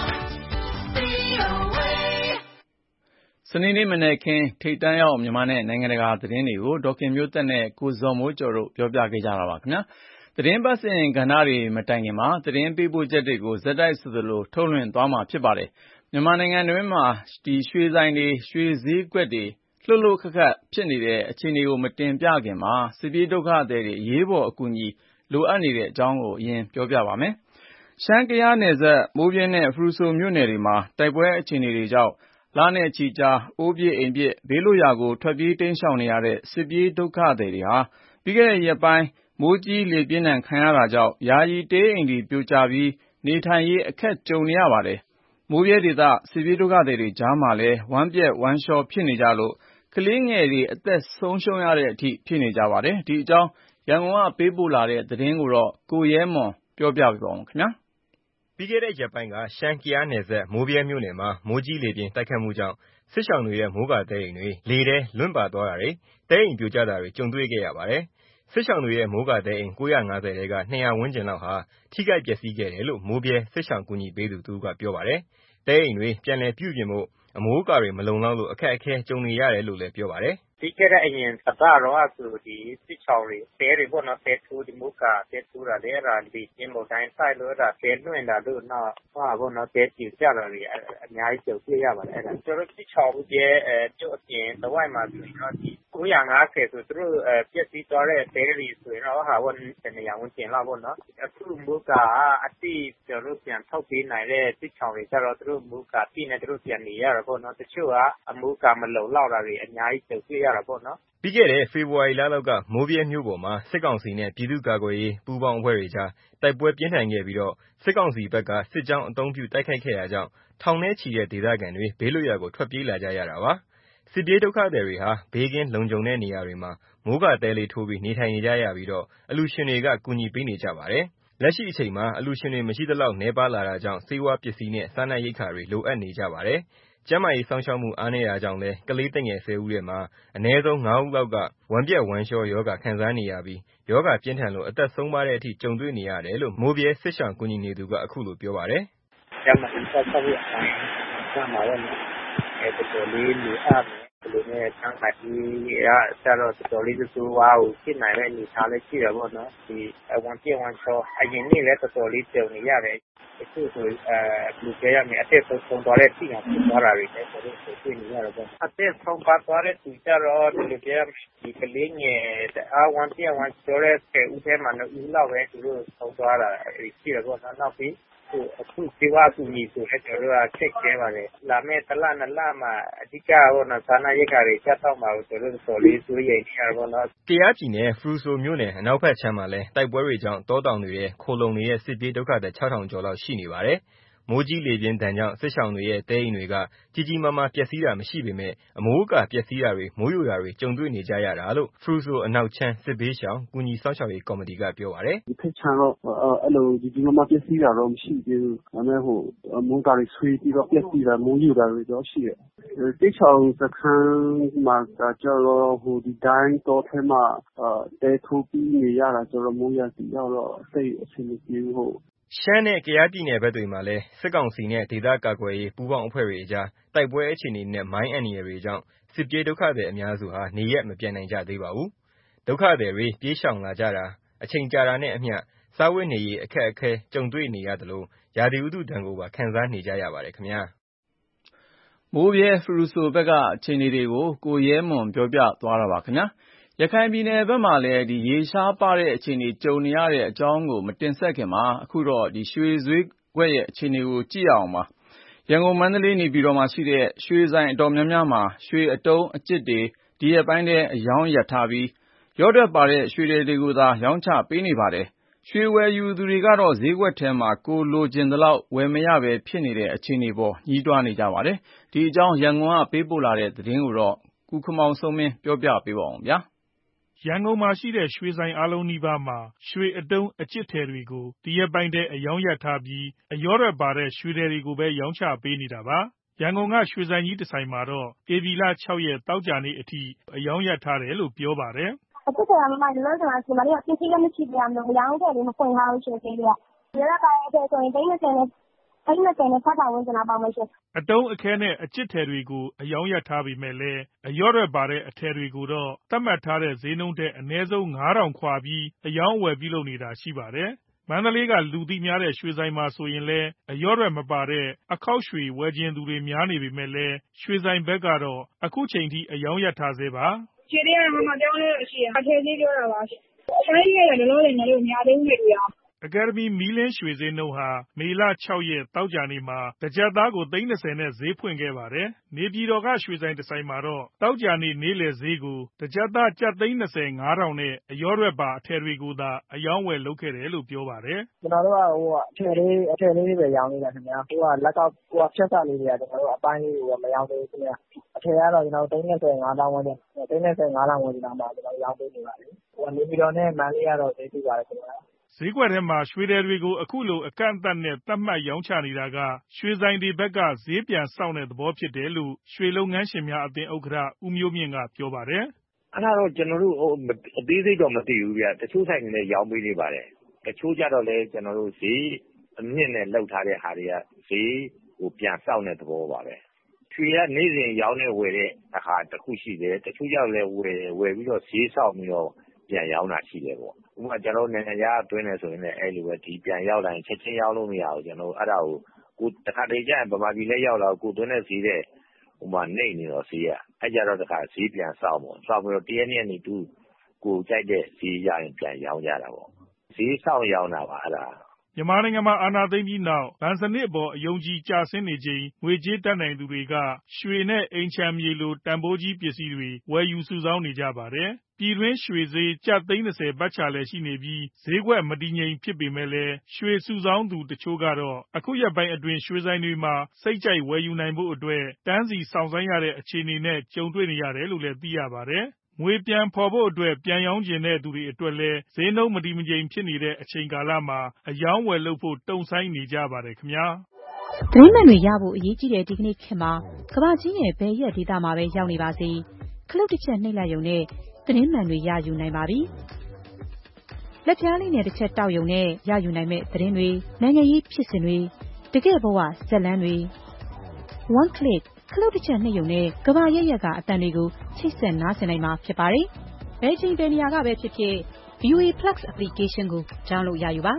စနေနေ့မနက်ခင်းထိပ်တန်းရောက်မြန်မာနဲ့နိုင်ငံတကာသတင်းတွေကိုဒေါခင်မျိုးသက်နဲ့ကိုဇော်မိုးကျော်တို့ပြောပြခဲ့ကြတာပါခင်ဗျာသတင်းပတ်စဉ်ကဏ္ဍတွေမတိုင်ခင်မှာသတင်းပေးပို့ချက်တွေကိုဇက်တိုက်ဆိုသလိုထုတ်လွှင့်သွားမှာဖြစ်ပါတယ်မြန်မာနိုင်ငံတွင်းမှာဒီရွှေဆိုင်တွေရွှေဈေးကွက်တွေလှုပ်လှုပ်ခတ်ခတ်ဖြစ်နေတဲ့အခြေအနေကိုမတင်ပြခင်မှာစစ်ပြေးဒုက္ခသည်တွေအရေးပေါ်အကူအညီလိုအပ်နေတဲ့အကြောင်းကိုအရင်ပြောပြပါမယ်ရှမ်းကယားနယ်စပ်မိုးဗြဲနဲ့ဖရူဆိုမြို့နယ်တွေမှာတိုက်ပွဲအခြေအနေတွေကြောင့်လနဲ့ချီကြာအိုးပြစ်အိမ်ပြစ်ဘေးလွတ်ရာကိုထွက်ပြေးတိမ်းရှောင်နေရတဲ့စစ်ပြေးဒုက္ခသည်တွေဟာပြီးခဲ့တဲ့ရက်ပိုင်းမိုးကြီးလေပြင်းဒဏ်ခံရတာကြောင့်ယာယီတေးအိမ်တွေပြိုကျပြီးနေထိုင်ရေးအခက်ကြုံနေရပါတယ်မိုးဗြဲဒေသစစ်ပြေးဒုက္ခသည်တွေကြားမှာလည်းဝမ်းပြက်ဝမ်းလျှောဖြစ်နေကြလို့ကလေးငယ်တွေအသက်ဆုံးရှုံးရတဲ့အထိဖြစ်နေကြပါတယ်ဒီအကြောင်းရန်ကုန်ကပေးပို့လာတဲ့သတင်းကိုတော့ကိုရဲမွန်ပြောပြပါမယ်ခင်ဗျာပြီးခဲ့တဲ့ရက်ပိုင်းကရှမ်းကယားနယ်စပ်မိုးဗြဲမြို့နယ်မှာမိုးကြီးလေပြင်းတိုက်ခတ်မှုကြောင့်စစ်ရှောင်တွေရဲ့မိုးကာတဲအိမ်တွေလေထဲလွင့်ပါသွားတာတွေတဲအိမ်ပြိုကျတာတွေကြုံတွေ့ခဲ့ရပါတယ်စစ်ရှောင်တွေရဲ့မိုးကာတဲအိမ်၉၅၀ထဲက၂၀၀ဝန်းကျင်လောက်ဟာထိခိုက်ပျက်စီးခဲ့တယ်လို့မိုးဗြဲစစ်ရှောင်ကူညီပေးသူတဦးကပြောပါတယ်တဲအိမ်တွေပြန်လည်ပြုပြင်ဖို့အမိုးအကာတွေမလုံလောက်လို့အခက်အခဲကြုံနေရတယ်လို့လည်းပြောပါတယ်ပြီးခဲ့တဲ့အရင်အပတ်တော့ဆိုဒီစစ်ချောင်းတွေတဲတွေပေါ့နော်တဲထိုးဒီမူကတဲထိုးတာလေအဲ့ဒါဒီကျင်းပေါ်တိုင်းဆိုင်လို့အဲ့ဒါတဲလွှင့်တာလို့တော့ဟာပေါ့နော်တဲပြကြတာတွေအများကြီးကြုံတွေ့ရပါတယ်အဲ့ဒါကျွန်တော်စစ်ချောင်းရဲ့အဲကျုပ်အပြင်တဝိုက်မှာဆိုတော့ဒီ၉၅၀ဆိုသူတို့အဲပြည့်စည်သွားတဲ့တဲတွေဆိုရင်တော့ဟာဝန်တနေရာဝန်ကျင်လောက်ပေါ့နော်အခုမူကအတိကျွန်တော်ပြန်ထောက်ပေးနိုင်တဲ့စစ်ချောင်းတွေကျတော့သူတို့မူကပြည့်နေသူတို့ပြန်နေရတာပေါ့နော်တချို့ကအမူကမလုံလောက်တာတွေအများကြီးကြုံတွေ့ရတာပေါ့နော်ပြီးခဲ့တဲ့ဖေဖော်ဝါရီလလောက်ကမိုးဗြဲမြို့ပေါ်မှာစစ်ကောင်စီနဲ့ပြည်သူ့ကာကွယ်ရေးပူးပေါင်းအဖွဲ့တွေကြားတိုက်ပွဲပြင်းထန်ခဲ့ပြီးတော့စစ်ကောင်စီဘက်ကစစ်ကြောင်းအုံပြုတိုက်ခိုက်ခဲ့တာကြောင့်ထောင်ထဲချီတဲ့ဒေသခံတွေဘေးလွတ်ရာကိုထွက်ပြေးလာကြရတာပါစစ်ပြေးဒုက္ခသည်တွေဟာဘေးကင်းလုံခြုံတဲ့နေရာတွေမှာမိုးကာတဲလေးထိုးပြီးနေထိုင်နေကြရပြီးတော့အလူရှင်တွေကကူညီပေးနေကြပါတယ်လလက်ရှိအချိန်မှာအလှူရှင်တွေမရှိသလောက်နည်းပါးလာတာကြောင့်ဆေးဝါးပစ္စည်းနဲ့စားနပ်ရိက္ခာတွေလိုအပ်နေကြပါတယ်။ကျန်းမာရေးစောင့်ရှောက်မှုအားနည်းတာကြောင့်လည်းကလေးသက်ငယ်ဆယ်ဦးထဲမှာအနည်းဆုံးငါးဦးလောက်ကဝမ်းပျက်ဝမ်းလျှောရောဂါခံစားနေရပြီးရောဂါပြင်းထန်လို့အသက်ဆုံးပါးတဲ့အထိကြုံတွေ့နေရတယ်လို့မိုးဗြဲစစ်ရှောင်ကူညီနေသူကအခုလိုပြောပါတယ်။ကျန်းမာရေးစောင့်ရှောက်မှုအပိုင်းကျန်းမာရေးအဲတော်တော်လေးလိုအပ်တယ်လူနဲ့ချမ်းသာကြီးရဆရာတော်တော်တော်လေးသူဝါကိုဖြစ်နိုင်တဲ့အနေထားလေးရှိတယ်ပေါ့နော်ဒီဝန်ပြဝန်ချောအရင်နေ့လည်းတော်တော်လေးကြုံနေရတယ်အခုဆိုအဲလူကြရမယ်အသက်ဆုံးဆုံးသွားတဲ့ပြည်အောင်ဖြစ်သွားတာတွေလည်းတော်တော်တွေ့နေရတယ်ပေါ့အသက်ဆုံးပါသွားတဲ့သူကြတော့ဒီလူကြရဒီကလေးငယ်အဝန်ပြဝန်ချောတဲ့ဥထဲမှာလည်းဦးလောက်ပဲသူတို့ဆုံးသွားတာရှိတယ်ပေါ့နော်နောက်ပြီးအခုဒီဝါကူညီဆိုတဲ့ကျွန်တော်တို့ကချက်ခဲပါတယ်လာမဲ့တလနှစ်လမှာအဓိကပေါ့နော်စာနာရိက္ခာတွေချက်တော့မှာကျွန်တော်တို့တော်လေးစိုးရိမ်နေရပါတော့ကယားပြည်နယ်ဖရူဆိုမြို့နယ်အနောက်ဘက်ခြမ်းမှာလည်းတိုက်ပွဲတွေကြောင့်တောတောင်တွေရဲ့ခိုလုံနေတဲ့စစ်ပြေးဒုက္ခသည်ခြောက်ထောင်ကျော်လောက်ရှိနေပါတယ်မိုးကြီးလေပြင်းဒဏ်ကြောင့်စစ်ရှောင်တွေရဲ့တဲအိမ်တွေကကြီးကြီးမားမားပျက်စီးတာမရှိပေမဲ့အမိုးအကာပျက်စီးတာတွေမိုးယိုတာတွေကြုံတွေ့နေကြရတာလို့ဖရူဆိုအနောက်ချမ်းစစ်ဘေးရှောင်ကူညီစောင့်ရှောက်ရေးကော်မတီကပြောပါတယ်ဒီဖက်ချမ်းတော့အဲ့လိုကြီးကြီးမားမားပျက်စီးတာတော့မရှိသေးဘူးဒါပေမဲ့ဟိုမိုးကာတွေဆွေးပြီးတော့ပျက်စီးတာမိုးယိုတာတွေတော့ရှိတယ်တိချောင်စခန်းမှာကျတော့ဟိုဒီတိုင်းတော့ထဲမှာတဲထိုးပြီးနေရတာကျတော့မိုးရစီရောက်တော့စိတ်အဆင်မပြေဘူးဟိုရှမ်းနဲ့ကယားပြည်နယ်ဘက်တွေမှာလည်းစစ်ကောင်စီနဲ့ဒေသကာကွယ်ရေးပူးပေါင်းအဖွဲ့တွေအကြားတိုက်ပွဲအခြေအနေနဲ့မိုင်းအန္တရာယ်တွေကြောင့်စစ်ပြေးဒုက္ခသည်အများစုဟာနေရက်မပြန်နိုင်ကြသေးပါဘူး။ဒုက္ခသည်တွေပြေးရှောင်လာကြတာအချိန်ကြာတာနဲ့အမျှစားဝတ်နေရေးအခက်အခဲကြုံတွေ့နေရသလိုရာသီဥတုဒဏ်ကိုပါခံစားနေကြရပါတယ်ခင်ဗျာ။မိုးဗြဲဖရူဆိုဘက်ကအခြေအနေတွေကိုကိုရဲမွန်ပြောပြသွားတာပါခင်ဗျာ။ရခိုင်ပြည်နယ်ဘက်မှာလည်းဒီရေရှားပါတဲ့အခြေအနေကြုံနေရတဲ့အကြောင်းကိုမတင်ဆက်ခင်မှာအခုတော့ဒီရွှေဈေးကွက်ရဲ့အခြေအနေကိုကြည့်ရအောင်ပါရန်ကုန်မန္တလေးနေပြည်တော်မှာရှိတဲ့ရွှေဆိုင်အတော်များများမှာရွှေအတုံးအကျစ်တွေဒီရက်ပိုင်းထဲအယောင်းရထားပြီးရော့တွက်ပါတဲ့ရွှေတွေကိုသာရောင်းချပေးနေပါတယ်ရွှေဝယ်ယူသူတွေကတော့ဈေးကွက်ထဲမှာကိုလိုချင်သလောက်ဝယ်မရပဲဖြစ်နေတဲ့အခြေအနေပေါ်ညှိတွားနေကြပါတယ်ဒီအကြောင်းရန်ကုန်ကပေးပို့လာတဲ့သတင်းကိုတော့ကုခမောင်စုံမင်းပြောပြပေးပါအောင်ဗျာရန်ကုန်မှာရှိတဲ့ရွှေဆိုင်အားလုံးနီးပါးမှာရွှေအတုံးအကျစ်ထည်တွေကိုဒီရက်ပိုင်းထဲအယောင်းရထားပြီးအရောရွက်ပါတဲ့ရွှေတွေကိုပဲရောင်းချပေးနေတာပါရန်ကုန်ကရွှေဆိုင်ကြီးတစ်ဆိုင်မှာတော့ဧပြီလ၆ရက်တောက်ကြနေ့အထိအယောင်းရထားတယ်လို့ပြောပါတယ်အခုကမှမလို့ဆိုတော့ဒီမှာပစ္စည်းလည်းမရှိပြရမလို့ရောင်းတယ်လည်းမဖွင့်ထားဘူးရှင်သေးတယ်ရရကားရဲ့ဆိုရင်တိတ်နေတယ်အဲ့ဒီနဲ့ဆက်တာဝင်စနာပါမရှိအတုံးအခဲနဲ့အကျစ်ထည်တွေကိုအယောင်းရထားပြီးမဲ့လဲအရော့ရွက်ပါတဲ့အထည်တွေကိုတော့သတ်မှတ်ထားတဲ့ဈေးနှုန်းတဲ့အနည်းဆုံးငါးထောင်ခွာပြီးအယောင်းဝယ်ပြုလုပ်နေတာရှိပါတယ်မန္တလေးကလူသိများတဲ့ရွှေဆိုင်မှာဆိုရင်လည်းအရော့ရွက်မပါတဲ့အခောက်ရွှေဝယ်ခြင်းသူတွေများနေပြီမဲ့လဲရွှေဆိုင်ဘက်ကတော့အခုချိန်ထိအယောင်းရထားသေးပါခြေရရမှာပြောင်းလို့ရှိရင်အထည်ကြီးပြောတာပါရှင်ဆိုင်ကြီးရတယ်လုံးလုံးလည်းလည်းများသေးဘူးလေတရားအကယ်ဒမီမီလင်းရွှေဈေးနှုန်းဟာမေလ၆ရက်တောက်ကြနေ့မှာတစ်ကျပ်သားကိုသိန်း၂၀နဲ့ဈေးဖွင့်ခဲ့ပါတယ်။နေပြည်တော်ကရွှေဆိုင်တစ်ဆိုင်မှာတော့တောက်ကြနေ့နေ့လယ်ဈေးကိုတစ်ကျပ်သားကျပ်သိန်း၂၀ ငါးထောင်နဲ့အရော့ရွက်ပါအထည်တွေကိုသာအယောင်းဝယ်လုပ်ခဲ့တယ်လို့ပြောပါတယ်။ကျွန်တော်တို့ကဟိုအထည်လေးအထည်လေးပဲရောင်းနေတာခင်ဗျာ။ဟိုကလက်ကဟိုကဖြတ်စာလေးတွေကကျွန်တော်တို့အပိုင်းလေးကိုမရောင်းသေးဘူးခင်ဗျာ။အထည်ကတော့ကျွန်တော်တို့သိန်း၂၀ ငါးထောင်ဝယ်တယ်။သိန်း၂၀ ငါးထောင်ဝယ်နေတာမှာကျွန်တော်ရောင်းပေးနေပါတယ်။ဟိုကနေပြည်တော်နဲ့မန္တလေးကတော့ဈေးတူပါတယ်ခင်ဗျာ။ဈေးကွက်ထဲမှာရွှေတွေကိုအခုလိုအကန့်အသတ်နဲ့သတ်မှတ်ရောင်းချနေတာကရွှေဆိုင်တွေဘက်ကဈေးပြန်စောင့်တဲ့သဘောဖြစ်တယ်လို့ရွှေလုပ်ငန်းရှင်များအသင်းဥက္ကဋ္ဌဦးမျိုးမြင့်ကပြောပါတယ်။အဲ့ဒါတော့ကျွန်တော်တို့အသေးစိတ်တော့မသိဘူးဗျ။တချို့ဆိုင်တွေလည်းရောင်းပေးနေပါတယ်။တချို့ကြတော့လည်းကျွန်တော်တို့ဈေးအမြင့်နဲ့လောက်ထားတဲ့ဟာတွေကဈေးကိုပြန်စောင့်တဲ့သဘောပါပဲ။ရွှေကနေ့စဉ်ရောင်းနေဝယ်တဲ့အခါတစ်ခုရှိတယ်။တချို့ကြတော့လည်းဝယ်ဝယ်ပြီးတော့ဈေးစောင့်ပြီးတော့ပြန်ရောင်းတာရှိတယ်ပေါ့ဥပမာကျွန်တော်နိုင်ငံခြားအတွင်းနေဆိုရင်လည်းအဲ့လိုပဲဒီပြန်ရောက်တိုင်းချက်ချင်းရောင်းလို့မရဘူးကျွန်တော်အဲ့ဒါကိုကိုတခါတလေကျရင်ဗမာပြည်လည်းရောက်လာကိုသွင်းတဲ့ဈေးတဲ့ဟိုမှာနေနေတော့ဈေးကအဲ့ကြတော့တခါဈေးပြန်စောင့်ပေါ့စောင့်ပြီးတော့တရက်နေ့နေတူကိုကြိုက်တဲ့ဈေးရရင်ပြန်ရောင်းကြတာပေါ့ဈေးစောင့်ရောင်းတာပါအဲ့ဒါမြန်မာနိုင်ငံမှာအာဏာသိမ်းပြီးနောက်ဗန်စနစ်အပေါ်အယုံကြည်ကျဆင်းနေချိန်ငွေကြေးတတ်နိုင်သူတွေကရွှေနဲ့အိမ်ချမ်းမြေလိုတန်ဖိုးကြီးပစ္စည်းတွေဝယ်ယူစုဆောင်းနေကြပါတယ်။ပြည်တွင်းရွှေဈေးကျပ်သိန်း၂၀ပတ်ချာလည်းရှိနေပြီးဈေးကွက်မတည်ငြိမ်ဖြစ်ပေမဲ့လည်းရွှေစုဆောင်းသူတချို့ကတော့အခုရက်ပိုင်းအတွင်းရွှေဆိုင်တွေမှာစိတ်ကြိုက်ဝယ်ယူနိုင်ဖို့အတွက်တန်းစီစောင့်ဆိုင်းရတဲ့အခြေအနေနဲ့ကြုံတွေ့နေရတယ်လို့လည်းသိရပါတယ်။ငွေပြန်ဖော်ဖို့အတွက်ပြန်ရောင်းချင်တဲ့သူတွေအတွက်လည်းဈေးနှုန်းမတည်မငြိမ်ဖြစ်နေတဲ့အချိန်ကာလမှာအယောင်းဝယ်လုပ်ဖို့တုံ့ဆိုင်းနေကြပါတယ်ခင်ဗျာသတင်းမှန်တွေရဖို့အရေးကြီးတဲ့ဒီကနေ့ခေတ်မှာကမ္ဘာကြီးရဲ့ဘယ်ရက်ဒေသမှာပဲရောက်နေပါစေခလုတ်တစ်ချက်နှိပ်လိုက်ရုံနဲ့သတင်းမှန်တွေရယူနိုင်ပါပြီလက်ပြားလေးနဲ့တစ်ချက်တောက်ရုံနဲ့ရယူနိုင်မဲ့သတင်းတွေနိုင်ငံရေးဖြစ်စဉ်တွေတကယ့်ဘဝဇာတ်လမ်းတွေ one click ခလုတ်တစ်ချက်နှိပ်ရုံနဲ့ကမ္ဘာရက်ရက်ကအတန်တွေကိုချိတ်ဆက်နားဆင်နိုင်မှာဖြစ်ပါတယ်ဘယ်ချိန်ဘယ်နေရာကပဲဖြစ်ဖြစ် ဗီအိုအေ Plus application ကို download ရယူပါ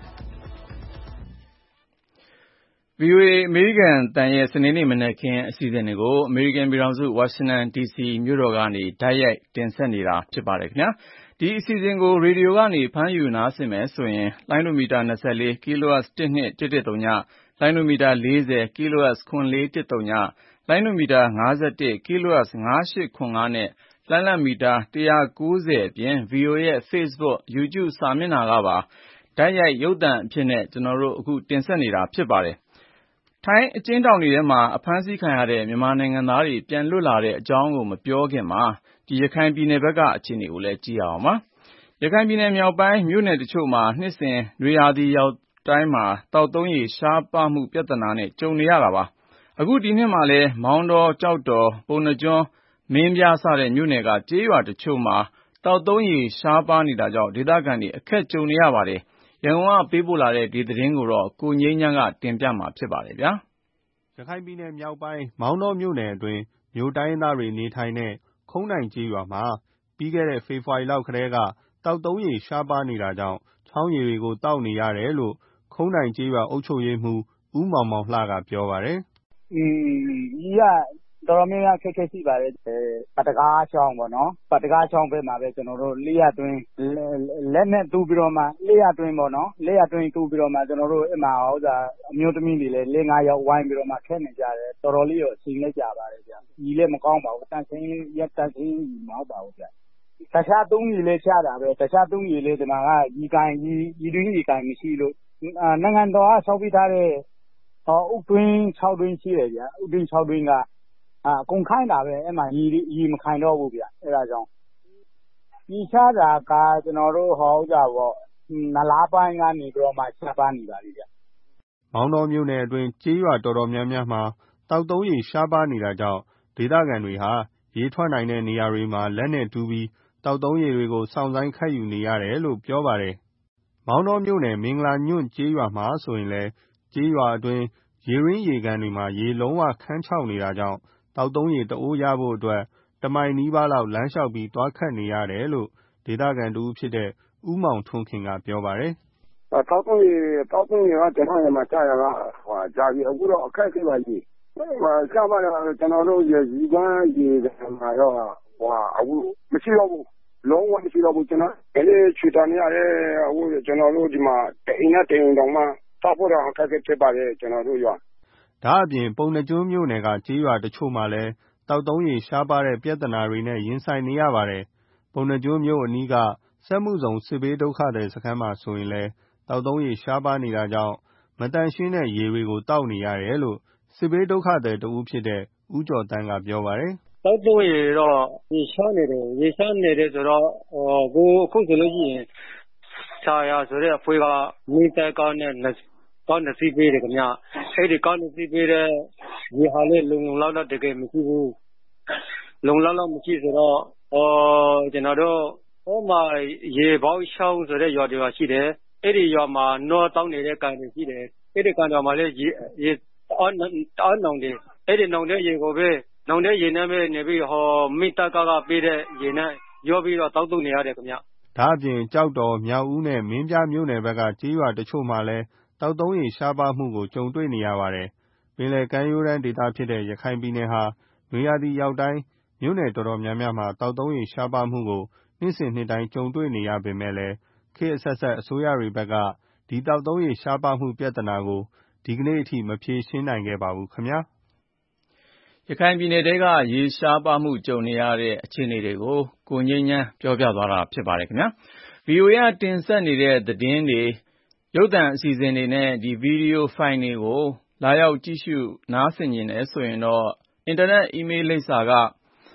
ဗီအိုအေအမေရိကန်အသံရဲ့စနေနေ့မနက်ခင်းအစီအစဉ်တွေကိုအမေရိကန်ပြည်ထောင်စုဝါရှင်တန်ဒီစီမြို့တော်ကနေတိုက်ရိုက်တင်ဆက်နေတာဖြစ်ပါတယ်ခင်ဗျာဒီအစီအစဉ်ကိုရေဒီယိုကနေဖမ်းယူနားဆင်မယ်ဆိုရင်လိုင်းဒိုမီတာ၂၄ kHz တစ်နှစ်တစ်တစ်သုံးညလိုင်းဒိုမီတာ၄၀ kHz ခွန်လေးတစ်သုံးညလိုင်းဒိုမီတာ၅၁ kHz ၅ရှစ်ခွန်ငါးနဲ့လှမ်းလတ်မီတာ၁၉၀အပြင် ဗီအိုအေရဲ့ Facebook YouTube စာမျက်နှာကပါတိုက်ရိုက်ရုပ်သံအဖြစ်နဲ့ကျွန်တော်တို့အခုတင်ဆက်နေတာဖြစ်ပါတယ်ထိုင်းအကျဉ်းထောင်တွေထဲမှာအဖမ်းဆီးခံရတဲ့မြန်မာနိုင်ငံသားတွေပြန်လွတ်လာတဲ့အကြောင်းကိုမပြောခင်မှာဒီရခိုင်ပြည်နယ်ဘက်ကအခြေအနေကိုလည်းကြည့်ရအောင်ပါရခိုင်ပြည်နယ်မြောက်ပိုင်းမြို့နယ်တချို့မှာနှစ်စဉ်နွေရာသီရောက်တိုင်းမှာတောက်သုံးရေရှားပါမှုပြဿနာနဲ့ကြုံနေရတာပါအခုဒီနှစ်မှာလည်းမောင်းတော်ကြောက်တော်ပုဏ္ဏားကျွန်းမင်းပြားစတဲ့မြို့နယ်ကကျေးရွာတချို့မှာတောက်သုံးရေရှားပါနေတာကြောင့်ဒေသခံတွေအခက်ကြုံနေရပါတယ်ရန်ကုန်ကပေးပို့လာတဲ့ဒီသတင်းကိုတော့ကိုငိမ့်ချမ်းကတင်ပြမှာဖြစ်ပါတယ်ဗျာရခိုင်ပြည်နယ်မြောက်ပိုင်းမောင်းတော်မြို့နယ်အတွင်းမြို့တိုင်းသားတွေနေထိုင်တဲ့ခုံးတိုင်ကျေးရွာမှာပြီးခဲ့တဲ့ဖေဖော်ဝါရီလောက်ကတည်းကတောက်သုံးရေရှားပါနေတာကြောင့်ချောင်းရည်တွေကိုတောက်နေရတယ်လို့ခုံးတိုင်ကျေးရွာအုပ်ချုပ်ရေးမှူးဦးမောင်မောင်လှကပြောပါတယ်။ဒီကြီးကတော်တော်များများခက်ခဲရှိပါတယ်။ပတ်တကားချောင်းပေါ့နော်။ပတ်တကားချောင်းဘက်မှာပဲကျွန်တော်တို့လေးရတွင်းလက်နဲ့တူပြီးတော့မှလေးရတွင်းပေါ့နော်။လေးရတွင်းတူပြီးတော့မှကျွန်တော်တို့အမှဟောတာအမျိုးသမီးတွေလည်းလေးငါးယောက်ဝိုင်းပြီးတော့မှခက်နေကြတယ်။တော်တော်လေးတော့အချိန်လိုက်ကြပါတယ်ဗျ။ကြီးလည်းမကောင်းပါဘူး။တန်ဆင်းရက်တန်ဆင်းမဟုတ်ပါဘူးဗျ။တခြားသုံးကြီးလေးချတာပဲတခြားသုံးကြီးလေးဒီမှာကကြီးကိုင်းကြီးကြီးတွင်းကြီးကိုင်းမရှိလို့နိုင်ငံတော်ကဆောက်ပြီးထားတဲ့ဟောဥတွင်း၆တွင်းရှိတယ်ဗျ။ဥတွင်း၆တွင်းကအကုန်ခိုင်းတာပဲအဲ့မှာရီရီမခိုင်တော့ဘူးဗျအဲ့ဒါကြောင့်ဒီချတာကကျွန်တော်တို့ဟောကြပေါ့နလားပိုင်းကနေပြီးတော့မှချက်ပန်းနေပါလိမ့်ဗျမောင်းတော်မြို့နယ်အတွင်းကျေးရွာတော်တော်များများမှာတောက်သုံးရေရှားပါနေတာကြောင့်ဒေသခံတွေဟာရေထွက်နိုင်တဲ့နေရာတွေမှာလက်နဲ့တူးပြီးတောက်သုံးရေတွေကိုစောင့်ဆိုင်ခတ်ယူနေရတယ်လို့ပြောပါတယ်မောင်းတော်မြို့နယ်မင်္ဂလာညွန့်ကျေးရွာမှာဆိုရင်လည်းကျေးရွာအတွင်းရေရင်းရေကန်တွေမှာရေလုံးဝခန်းချောက်နေတာကြောင့်တောက်သုံးရေတအိုးရဖို့အတွက်တမိုင်နီးပါးလောက်လမ်းလျှောက်ပြီးသွားခတ်နေရတယ်လို့ဒေသခံတူဖြစ်တဲ့ဦးမောင်ထွန်းခင်ကပြောပါတယ်။တောက်သုံးရေတောက်သုံးရေကကျွန်တော်ရမှာကြားရတာဟိုကြာပြီအခုတော့အခက်အခဲပါကြီး။ဟိုရှားပါတော့ကျွန်တော်တို့ရေဒီကန်းရေမှာတော့ဟိုအခုမရှိတော့ဘူးလုံးဝမရှိတော့ဘူးကျွန်တော်အဲ့ဒီချွေတန်ရတယ်အခုကျွန်တော်တို့ဒီမှာအိမ်နဲ့တိမ်တောင်မှတောက်ဖို့တော့အခက်အခဲဖြစ်ပါတယ်ကျွန်တော်တို့ရွာဒါအပြင်ပုဏ္ဏားကျွန်းမြို့နယ်ကကျေးရွာတချို့မှာလည်းတောက်သုံးရေရှားပါတဲ့ပြဿနာတွေနဲ့ရင်ဆိုင်နေရပါတယ်။ပုဏ္ဏားကျွန်းမြို့အနီးကစက်မှုဇုံစစ်ဘေးဒုက္ခသည်စခန်းမှာဆိုရင်လည်းတောက်သုံးရေရှားပါနေတာကြောင့်မတန်ရှင်းတဲ့ရေတွေကိုတောက်နေရတယ်လို့စစ်ဘေးဒုက္ခသည်တဦးဖြစ်တဲ့ဦးကျော်တန်းကပြောပါတယ်။တောက်သုံးရေတော့ရေရှားနေတယ်ရေရှားနေတယ်ဆိုတော့ဟိုအခုဆိုလို့ရှိရင်ဆာယာဆိုတဲ့အဖွဲ့ကမိသားကောင်းနဲ့ကောင်းနေစီးပေးတယ်ခင်ဗျာအဲ့ဒီကောင်းနေစီးပေးတဲ့ရေဟာလေးလုံလုံလောက်လောက်တကယ်မရှိဘူးလုံလောက်လောက်မရှိဆိုတော့ဟောကျွန်တော်တို့ဟိုမှာရေပေါင်းချောင်းဆိုတဲ့ရွာတွေရှိတယ်အဲ့ဒီရွာမှာနောတောင်းနေတဲ့ကန်တွေရှိတယ်အဲ့ဒီကန်တော်မှာလည်းရေရေအောင်းအောင်းနောင်တယ်အဲ့ဒီနောင်တဲ့ရေကိုပဲနောင်တဲ့ရေနဲ့ပဲနေပြီးဟောမိသားကကပေးတဲ့ရေနဲ့ရောပြီးတော့တောက်တုံနေရတယ်ခင်ဗျဒါအပြင်ကြောက်တော်မြောက်ဦးနဲ့မင်းပြားမြို့နယ်ဘက်ကကျေးရွာတချို့မှာလည်းတောက်သုံးရေရှားပါမှုကိုကြုံတွေ့နေရပါတယ်။ပင်လယ်ကမ်းရိုးတန်းဒေသဖြစ်တဲ့ရခိုင်ပြည်နယ်ဟာနွေရာသီရောက်တိုင်းမြို့နယ်တော်တော်များများမှာတောက်သုံးရေရှားပါမှုကိုနှစ်စဉ်နှစ်တိုင်းကြုံတွေ့နေရပေမဲ့လည်းခေတ်အဆက်ဆက်အစိုးရတွေဘက်ကဒီတောက်သုံးရေရှားပါမှုပြဿနာကိုဒီကနေ့အထိမဖြေရှင်းနိုင်ခဲ့ပါဘူးခင်ဗျာ။ရခိုင်ပြည်နယ်တဲကရေရှားပါမှုကြုံနေရတဲ့အခြေအနေတွေကိုကိုငိမ့်ချမ်းပြောပြသွားတာဖြစ်ပါတယ်ခင်ဗျာ။ ဗီအိုအေကတင်ဆက်နေတဲ့သတင်းတွေရုပ်သံအစီအစဉ်တွေနဲ့ဒီဗီဒီယိုဖိုင်တွေကိုလာရောက်ကြည့်ရှုနားဆင်နေတယ်ဆိုရင်တော့အင်တာနက်အီးမေးလ်လိပ်စာက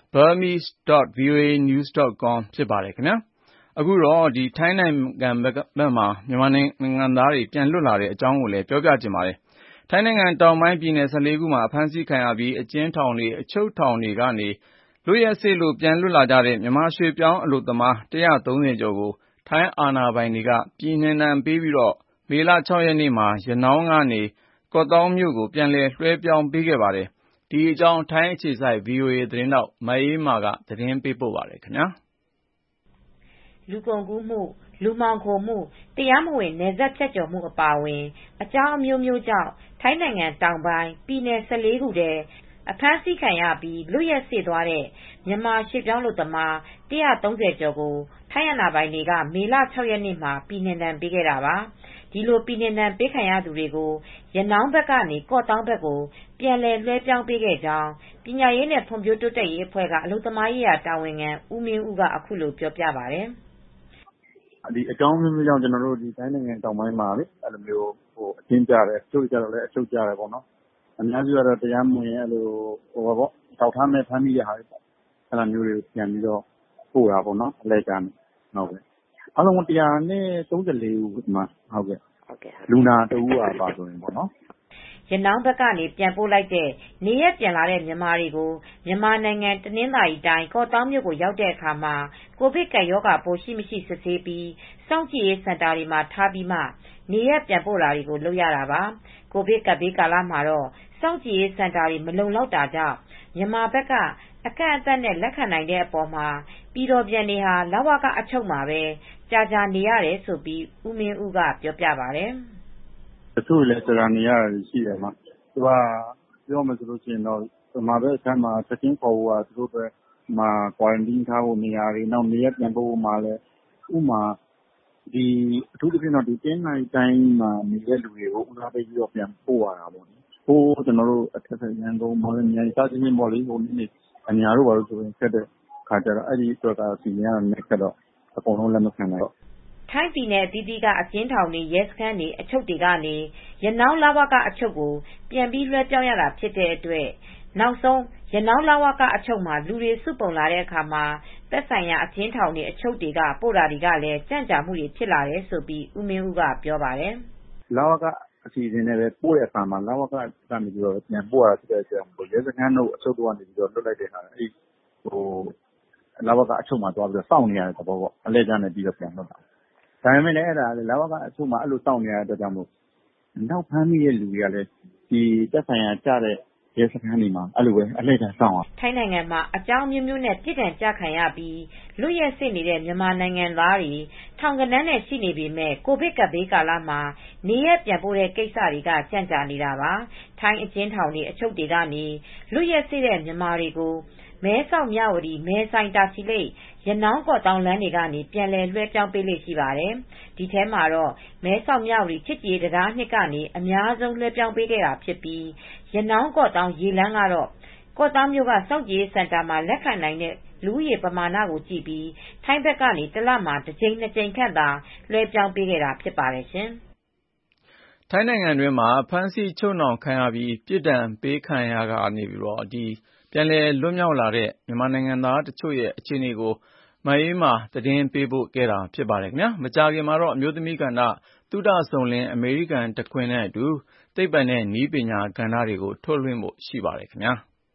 burmese dot v o a news dot com ဖြစ်ပါတယ်ခင်ဗျာအခုတော့ဒီထိုင်းနိုင်ငံဘက်မှာမြန်မာနိုင်ငံသားတွေပြန်လွတ်လာတဲ့အကြောင်းကိုလည်းပြောပြချင်ပါတယ်ထိုင်းနိုင်ငံတောင်ပိုင်းပြည်နယ်၁၄ခုမှာအဖမ်းဆီးခံရပြီးအကျဉ်းထောင်တွေအချုပ်ထောင်တွေကနေလွတ်ရက်စေ့လို့ပြန်လွတ်လာကြတဲ့မြန်မာရွှေ့ပြောင်းအလုပ်သမား၁၃၀ကျော်ကိုထိုင်းအာဏာပိုင်တွေကပြည်နှင်ဒဏ်ပေးပြီးတော့မေလ၆ရက်နေ့မှာရနောင်းကနေကော့သောင်းမြို့ကိုပြန်လည်လွှဲပြောင်းပေးခဲ့ပါတယ်ဒီအကြောင်းထိုင်းအခြေစိုက် ဗွီအိုအေ သတင်းထောက်မအေးအေးမာကသတင်းပေးပို့ပါတယ်ခင်ဗျာလူကုန်ကူးမှုလူမှောင်ခိုမှုတရားမဝင်နယ်စပ်ဖြတ်ကျော်မှုအပါအဝင်အကြောင်းအမျိုးမျိုးကြောင့်ထိုင်းနိုင်ငံတောင်ပိုင်းပြည်နယ်၁၄ခုထဲအဖမ်းဆီးခံရပြီးလွတ်ရက်စေ့သွားတဲ့မြန်မာရွှေ့ပြောင်းအလုပ်သမား၁၃၀ကျော်ကိုထိုင်းအာဏာပိုင်တွေကမေလ၆ရက်နေ့မှာပြည်နှင်ဒဏ်ပေးခဲ့တာပါဒီလိုပြည်နှင်ဒဏ်ပေးခံရသူတွေကိုရနောင်းဘက်ကနေကော့သောင်းဘက်ကိုပြန်လည်လွှဲပြောင်းပေးခဲ့ကြောင်းပညာရေးနဲ့ဖွံ့ဖြိုးတိုးတက်ရေးအဖွဲ့ကအလုပ်သမားရေးရာတာဝန်ခံဦးမင်းဦးကအခုလိုပြောပြပါတယ်ဒီအကြောင်းမျိုးကြောင့်ကျွန်တော်တို့ဒီတိုင်းနိုင်ငံတောင်ပိုင်းမှာလေအဲ့လိုမျိုးဟိုအချင်းကြတယ်ကျုပ်ကြတော့လည်းအချုပ်ကြတယ်ပေါ့နော်အများစုကတော့တရားမဝင်အဲ့လိုဟိုပါပေါ့တောက်ထားမဲ့ဖမ်းမိတဲ့ဟာတွေပေါ့အဲ့လိုမျိုးတွေကိုပြန်ပြီးတော့ပို့တာပေါ့နော်အလဲကန်ဟုတ်ကဲ့အားလုံးတရားနဲ့သုံးဆယ်လေးဦးဒီမှာဟုတ်ကဲ့ဟုတ်ကဲ့လူနာတဦးပါပါဆိုရင်ပေါ့နော်ရနောင်းဘက်ကနေပြန်ပို့လိုက်တဲ့နေရက်ပြန်လာတဲ့မြန်မာတွေကိုမြန်မာနိုင်ငံတနင်္သာရီတိုင်းကော့သောင်းမြို့ကိုရောက်တဲ့အခါမှာကိုဗစ်ကပ်ရောဂါပိုးရှိမရှိစစ်ဆေးပြီးစောင့်ကြည့်ရေးစင်တာတွေမှာထားပြီးမှနေရက်ပြန်ပို့တာတွေကိုလုပ်ရတာပါကိုဗစ်ကပ်ဘေးကာလမှာတော့စောင့်ကြည့်ရေးစင်တာတွေမလုံလောက်တာကြောင့်မြန်မာဘက်ကအကန့်အသတ်နဲ့လက်ခံနိုင်တဲ့အပေါ်မှာပြည်တော်ပြန်တွေဟာလဝကအချုပ်မှာပဲကြာကြာနေရတယ်ဆိုပြီးဦးမင်းဦးကပြောပြပါတယ်တချို့လည်းကြာနေရတယ်ရှိတယ်မှာသူကပြောမှဆိုလို့ရှိရင်တော့ဒီမှာပဲအခန်းမှာချက်ချင်းခေါ်ဖို့ကသူတို့ပဲမှာ quarantine ထားဖို့နေရာတွေနောက်နေရာပြန်ပို့ဖို့မှာလည်းဥမာဒီအထူးသဖြင့်တော့ဒီတင်းနိုင်တိုင်းမှာနေတဲ့လူတွေကိုဦးစားပေးပြီးတော့ပြန်ပို့ရတာပေါ့နော်ဟိုကျွန်တော်တို့အထက်ထရန်ကုန်မော်လမြိုင်စသဖြင့်ပေါ့လေဟိုနေ့အများတို့ဘာလို့ဆိုရင်ဆက်တဲ့ခါကြတော့အဲ့ဒီအတွက်ကစီရင်ရတဲ့ခက်တော့အကုန်လုံးလက်မခံနိုင်တော့ထိုင်းပြည်နယ်အသီးသီးကအကျဉ်းထောင်တွေရဲစခန်းတွေအချုပ်တွေကနေရနောင်းလဝကအချုပ်ကိုပြန်ပြီးလွှဲပြောင်းရတာဖြစ်တဲ့အတွက်နောက်ဆုံးရနောင်းလဝကအချုပ်မှာလူတွေစုပုံလာတဲ့အခါမှာသက်ဆိုင်ရာအကျဉ်းထောင်တွေအချုပ်တွေကပို့တာတွေကလည်းကြန့်ကြာမှုတွေဖြစ်လာတယ်ဆိုပြီးဦးမင်းဦးကပြောပါတယ်လဝကအစီအစဉ်နဲ့ပဲပို့တဲ့အခါမှာလဝကကနေပြီးတော့ပြန်ပို့ရတာဖြစ်တဲ့အတွက်ရဲစခန်းတို့အချုပ်တို့ကနေပြီးတော့လွှတ်လိုက်တဲ့အခါအဲ့ဟိုလဝကအချုပ်မှာသွားပြီးတော့စောင့်နေရတဲ့သဘောပေါ့အလဲကျနဲ့ပြီးတော့ပြန်လွှတ်တာဒါပေမဲ့လည်းအဲ့ဒါလဝကအချုပ်မှာအဲ့လိုစောင့်နေရတဲ့အတွက်ကြောင့်မို့နောက်ဖမ်းမိတဲ့လူတွေကလည်းဒီသက်ဆိုင်ရာကြားတဲ့ရဲစခန်းတွေမှာအဲ့လိုပဲအလဲကျစောင့်အောင်ထိုင်းနိုင်ငံမှာအကြောင်းမျိုးမျိုးနဲ့ပြည်ထန်ကြခံရပြီးလွတ်ရက်စေ့နေတဲ့မြန်မာနိုင်ငံသားတွေထောင်ကနန်းနဲ့ရှိနေပေမဲ့ကိုဗစ်ကပ်ဘေးကာလမှာနေရက်ပြန်ပို့တဲ့ကိစ္စတွေကကြန့်ကြာနေတာပါထိုင်းအကျဉ်းထောင်တွေအချုပ်တွေကနေလွတ်ရက်စေ့တဲ့မြန်မာတွေကိုမဲဆောက်မြဝတီမဲဆိုင်တာချီလိတ်ရနောင်းကော့တောင်းလမ်းတွေကနေပြန်လည်လွှဲပြောင်းပေးလေးရှိပါတယ်ဒီထဲမှာတော့မဲဆောက်မြဝတီချစ်ကြည်ရေးတရားနှစ်ကနေအများဆုံးလွှဲပြောင်းပေးခဲ့တာဖြစ်ပြီးရနောင်းကော့တောင်းရေလမ်းကတော့ကော့တောင်းမြို့ကစောင့်ကြည့်ရေးစင်တာမှာလက်ခံနိုင်တဲ့လူဦးရေပမာဏကိုကြည့်ပြီးထိုင်းဘက်ကနေတလမှာတစ်ကြိမ်နှစ်ကြိမ်ခန့်သာလွှဲပြောင်းပေးခဲ့တာဖြစ်ပါတယ်ရှင်ထိုင်းနိုင်ငံတွင်းမှာဖမ်းဆီးချုပ်နှောင်ခံရပြီးပြစ်ဒဏ်ပေးခံရကနေပြီးတော့ဒီပြန်လည်လွတ်မြောက်လာတဲ့မြန်မာနိုင်ငံသားတချို့ရဲ့အခြေအနေကိုမအေးမာသတင်းပေးပို့ခဲ့တာဖြစ်ပါတယ်ခင်ဗျာမကြာခင်မှာတော့အမျိုးသမီးကဏ္ဍသုဒဆုံလင်းအမေရိကန်တခွင်နဲ့အတူသိပ္ပံနဲ့နည်းပညာကဏ္ဍတွေကိုထုတ်လွှင့်ဖို့ရှိပါတယ်ခင်ဗျာ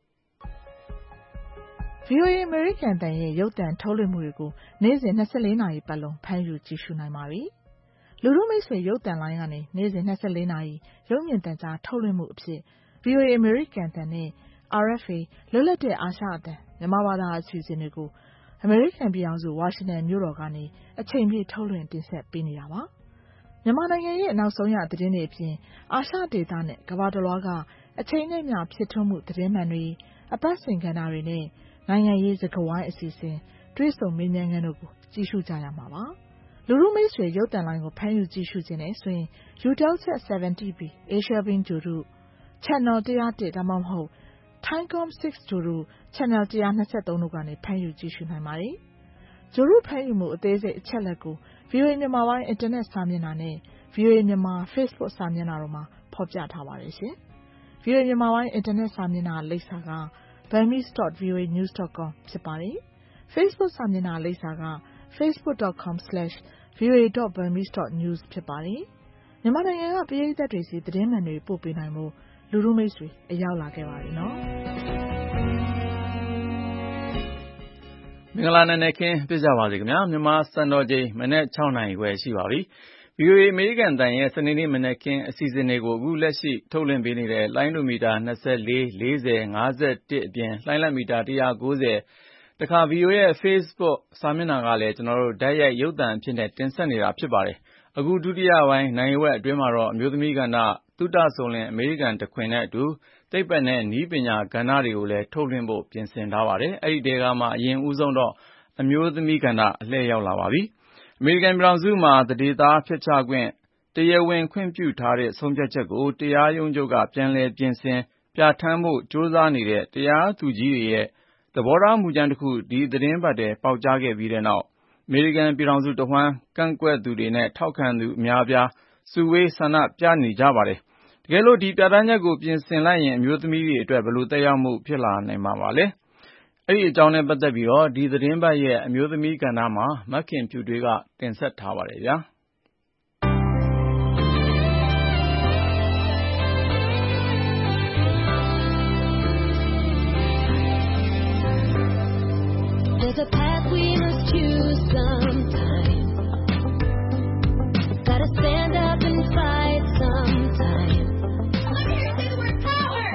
ဗွီအိုအေ အမေရိကန်တန်ရဲ့ရုပ်သံထုတ်လွှင့်မှုတွေကိုနေ့စဉ်၂၄နာရီပတ်လုံးဖမ်းယူကြည့်ရှုနိုင်ပါပြီလူထုမိတ်ဆွေရုပ်သံလိုင်းကနေနေ့စဉ်၂၄နာရီရုပ်မြင်သံကြားထုတ်လွှင့်မှုအဖြစ် ဗွီအိုအေ အမေရိကန်တန်နဲ့ အာရ်အက်ဖ်အေ လွတ်လပ်တဲ့အာရှအသံမြန်မာဘာသာအစီအစဉ်တွေကိုအမေရိကန်ပြည်ထောင်စုဝါရှင်တန်မြို့တော်ကနေအချိန်ပြည့်ထုတ်လွှင့်တင်ဆက်ပေးနေတာပါမြန်မာနိုင်ငံရဲ့နောက်ဆုံးရသတင်းတွေအပြင်အာရှဒေသနဲ့ကမ္ဘာတစ်လွှားကအချိန်နဲ့မျှဖြစ်ထွန်းမှုသတင်းမှန်တွေအပတ်စဉ်ကဏ္ဍတွေနဲ့နိုင်ငံရေးစကားဝိုင်းအစီအစဉ်တွေးဆုံမေးမြန်းခန်းတို့ကိုကြည့်ရှုကြရမှာပါလူထုမိတ်ဆွေရုပ်သံလိုင်းကိုဖမ်းယူကြည့်ရှုခြင်းနဲ့ဆိုရင် Eutelsat 7 တီ ဗီ Asia Beam ဂြိုဟ်တု Channel one oh oneဒါမှမဟုတ် Thaicom six ဂြိုဟ်တု Channel one twenty-three တို့ကနေဖမ်းယူကြည့်ရှုနိုင်ပါတယ်ဂြိုဟ်တုဖမ်းယူမှုအသေးစိတ်အချက်အလက်ကို ဗွီအိုအေ မြန်မာပိုင်းအင်တာနက်စာမျက်နှာနဲ့ ဗွီအိုအေ မြန်မာ Facebook စာမျက်နှာတို့မှာဖော်ပြထားပါတယ်ရှင်။ ဗွီအိုအေ မြန်မာပိုင်းအင်တာနက်စာမျက်နှာလိပ်စာက burmese dot v o a news dot com ဖြစ်ပါတယ်။ Facebook စာမျက်နှာလိပ်စာက facebook dot com slash v o a dot burmese dot news ဖြစ်ပါတယ်။မြန်မာနိုင်ငံကပရိသတ်တွေစီသတင်းမှန်တွေပို့ပေးနိုင်မှုလူလူမိတ်ဆွေအရောက်လာခဲ့ပါပြီနော်။မင်္ဂလာနံနက်ခင်းပြကြပါစေခင်ဗျာမြန်မာစံတော်ချိန်မနေ့၆နာရီခွဲရှိပါပြီ။ ဗီအိုအေအမေရိကန်တန်ရဲ့စနေနေ့မနက်ခင်းအစီအစဉ်တွေကိုအခုလက်ရှိထုတ်လွှင့်ပေးနေတဲ့လိုင်းဒိုမီတာ၂၄ ၄၀ ၅၁အပြင်လှိုင်းလက်မီတာ၁၉၀တခါ ဗီအိုအေရဲ့ Facebook စာမျက်နှာကလည်းကျွန်တော်တို့ဓာတ်ရိုက်ရုပ်သံအဖြစ်နဲ့တင်ဆက်နေတာဖြစ်ပါတယ်။အခုဒုတိယပိုင်းနိုင်ဝက်အတွင်းမှာတော့အမျိုးသမီးကဏ္ဍသုတဆုံလင်အမေရိကန်တခွင်နဲ့အတူသိပ္ပံနဲ့နည်းပညာကဏ္ဍတွေကိုလည်းထုတ်လွှင့်ဖို့ပြင်ဆင်ထားပါတယ်။အဲဒီတဲကမှအရင်ဦးဆုံးတော့အမျိုးသမီးကဏ္ဍအလှည့်ရောက်လာပါပြီ။အမေရိကန်ပြည်ထောင်စုမှာတဒေသဖျက်ချခွင့်တရားဝင်ခွင့်ပြုထားတဲ့ဆုံးဖြတ်ချက်ကိုတရားရုံးချုပ်ကပြန်လည်ပြင်ဆင်ပြဋ္ဌာန်းဖို့ကြိုးစားနေတဲ့တရားသူကြီးတွေရဲ့သဘောထားမူကြမ်းတစ်ခုဒီသတင်းပတ်ထဲပေါက်ကြားခဲ့ပြီးတဲ့နောက်အမေရိကန်ပြည်ထောင်စုတဝှမ်းကန့်ကွက်သူတွေနဲ့ထောက်ခံသူအများအပြားစုဝေးဆန္ဒပြနေကြပါတယ်။တကယ်လို့ဒီပြဋ္ဌာန်းချက်ကိုပြင်ဆင်လိုက်ရင်အမျိုးသမီးတွေအတွက်ဘယ်လိုသက်ရောက်မှုဖြစ်လာနိုင်မှာပါလဲ။အဲဒီအကြောင်းနဲ့ပတ်သက်ပြီးတော့ဒီသတင်းပတ်ရဲ့အမျိုးသမီးကဏ္ဍမှာမခင်ဖြူတွေကတင်ဆက်ထားပါတယ်ဗျာ။ There's a path we must choose sometime. Gotta stand up and fight sometime. Power!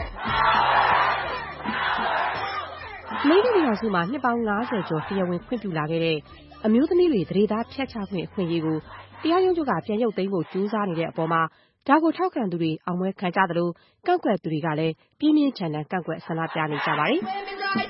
Power! မိမိပြည်စုမှာနှစ်ပေါင်း၅၀ကျော်တရားဝင်ခွင့်ပြုလာခဲ့တဲ့အမျိုးသမီးတွေသတိသားဖျက်ချခွင့်အခွင့်အရေးကိုတရားရုံးချုပ်ကပြန်ရုပ်သိမ်းဖို့ကြိုးစားနေတဲ့အပေါ်မှာဒါကိုထောက်ခံသူတွေအောင်ပွဲခံကြသလိုကန့်ကွက်သူတွေကလည်းပြင်းပြင်းထန်ထန်ကန့်ကွက်ဆန္ဒပြနေကြပါတယ်။